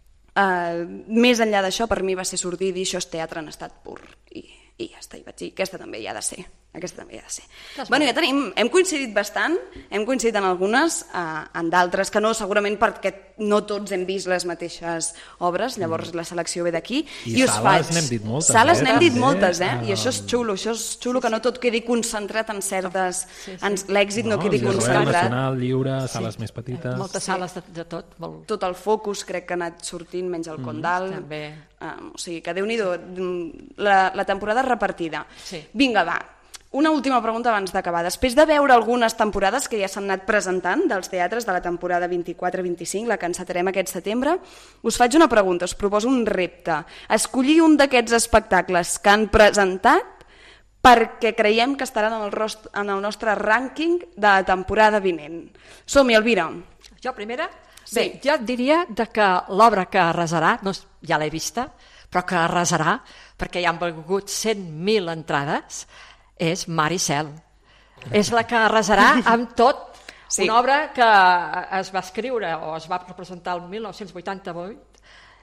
Més enllà d'això, per mi va ser sortir i dir això és teatre en estat pur i ja està, i vaig dir, aquesta també hi ha de ser. Bueno, ja tenim, hem coincidit bastant, hem coincidit en algunes, en d'altres que no, segurament perquè no tots hem vist les mateixes obres, llavors la selecció ve d'aquí. I sales n'hem dit moltes. Sales n'hem dit moltes, i això és xulo que no tot quedi concentrat en certes... L'èxit no quedi concentrat. Nacional, Lliure, sales més petites... Moltes sales de tot. Tot el focus crec que ha anat sortint, menys el Condal. També. O sigui que Déu-n'hi-do, la temporada repartida. Vinga, va. Una última pregunta abans d'acabar. Després de veure algunes temporades que ja s'han anat presentant dels teatres de la temporada 24-25, la que encetarem aquest setembre, us faig una pregunta, us proposo un repte. Escollir un d'aquests espectacles que han presentat perquè creiem que estaran en el nostre rànquing de la temporada vinent. Som-hi, Elvira. Jo primera? Sí. Bé, jo diria que l'obra que arrasarà, no, ja l'he vista, però que arrasarà, perquè hi han valgut 100.000 entrades, és Mar i Cel. És la que arrasarà amb tot. Una obra que es va escriure o es va representar el 1988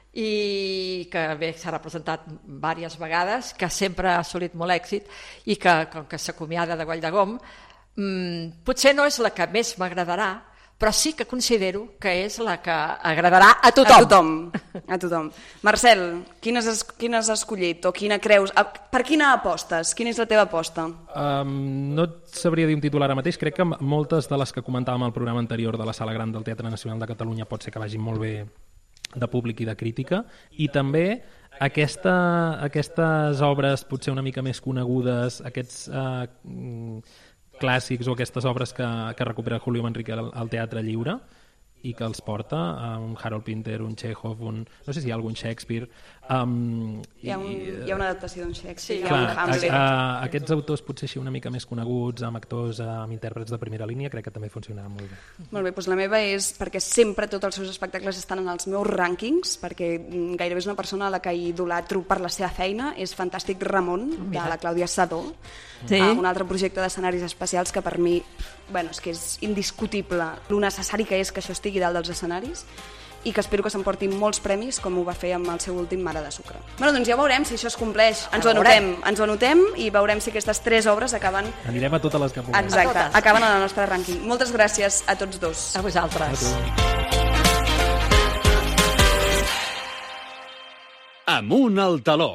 i que bé s'ha representat diverses vegades, que sempre ha assolit molt èxit i que, com que s'acomiada de Goll de Gom, potser no és la que més m'agradarà, però sí que considero que és la que agradarà a tothom. A tothom. Marcel, quines has escollit o quina creus? Per quina apostes? Quina és la teva aposta? No et sabria dir un titular ara mateix. Crec que moltes de les que comentàvem al programa anterior de la Sala Gran del Teatre Nacional de Catalunya pot ser que vagin molt bé de públic i de crítica, i també aquestes obres potser una mica més conegudes, aquests clàssics o aquestes obres que recupera Julio Manrique al Teatre Lliure i que els porta, un Harold Pinter, un Chekhov, no sé si hi ha algun Shakespeare. Hi ha una adaptació d'un Shakespeare, hi ha un Hamlet. Aquests autors potser així una mica més coneguts, amb actors, amb intèrprets de primera línia, crec que també funcionarà molt bé. Molt bé, doncs la meva és perquè sempre tots els seus espectacles estan en els meus rànquings, perquè gairebé és una persona a la que idolatro per la seva feina, és Fantàstic Ramon, de la Clàudia Sadó, un altre projecte d'escenaris especials que per mi és que és indiscutible lo necessari que és que això estigui dalt dels escenaris i que espero que s'emporti molts premis com ho va fer amb el seu últim Mare de Sucre. Doncs ja veurem si això es compleix. Ens ho anotem i veurem si aquestes 3 obres acaben... Anirem a totes les que puguem. Exacte, acaben en el nostre rànquing. Moltes gràcies a tots dos. A vosaltres. Amunt al taló.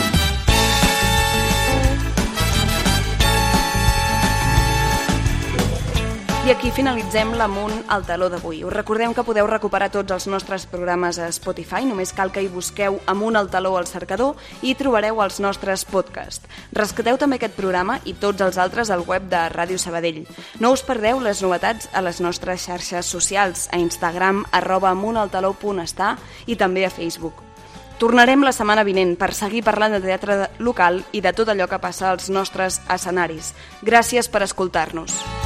I aquí finalitzem l'Amunt al taló d'avui. Us recordem que podeu recuperar tots els nostres programes a Spotify, només cal que hi busqueu Amunt al taló al cercador i trobareu els nostres podcasts. Rescateu també aquest programa i tots els altres al web de Ràdio Sabadell. No us perdeu les novetats a les nostres xarxes socials, a Instagram, @amuntaltaló.està i també a Facebook. Tornarem la setmana vinent per seguir parlant de teatre local i de tot allò que passa als nostres escenaris. Gràcies per escoltar-nos.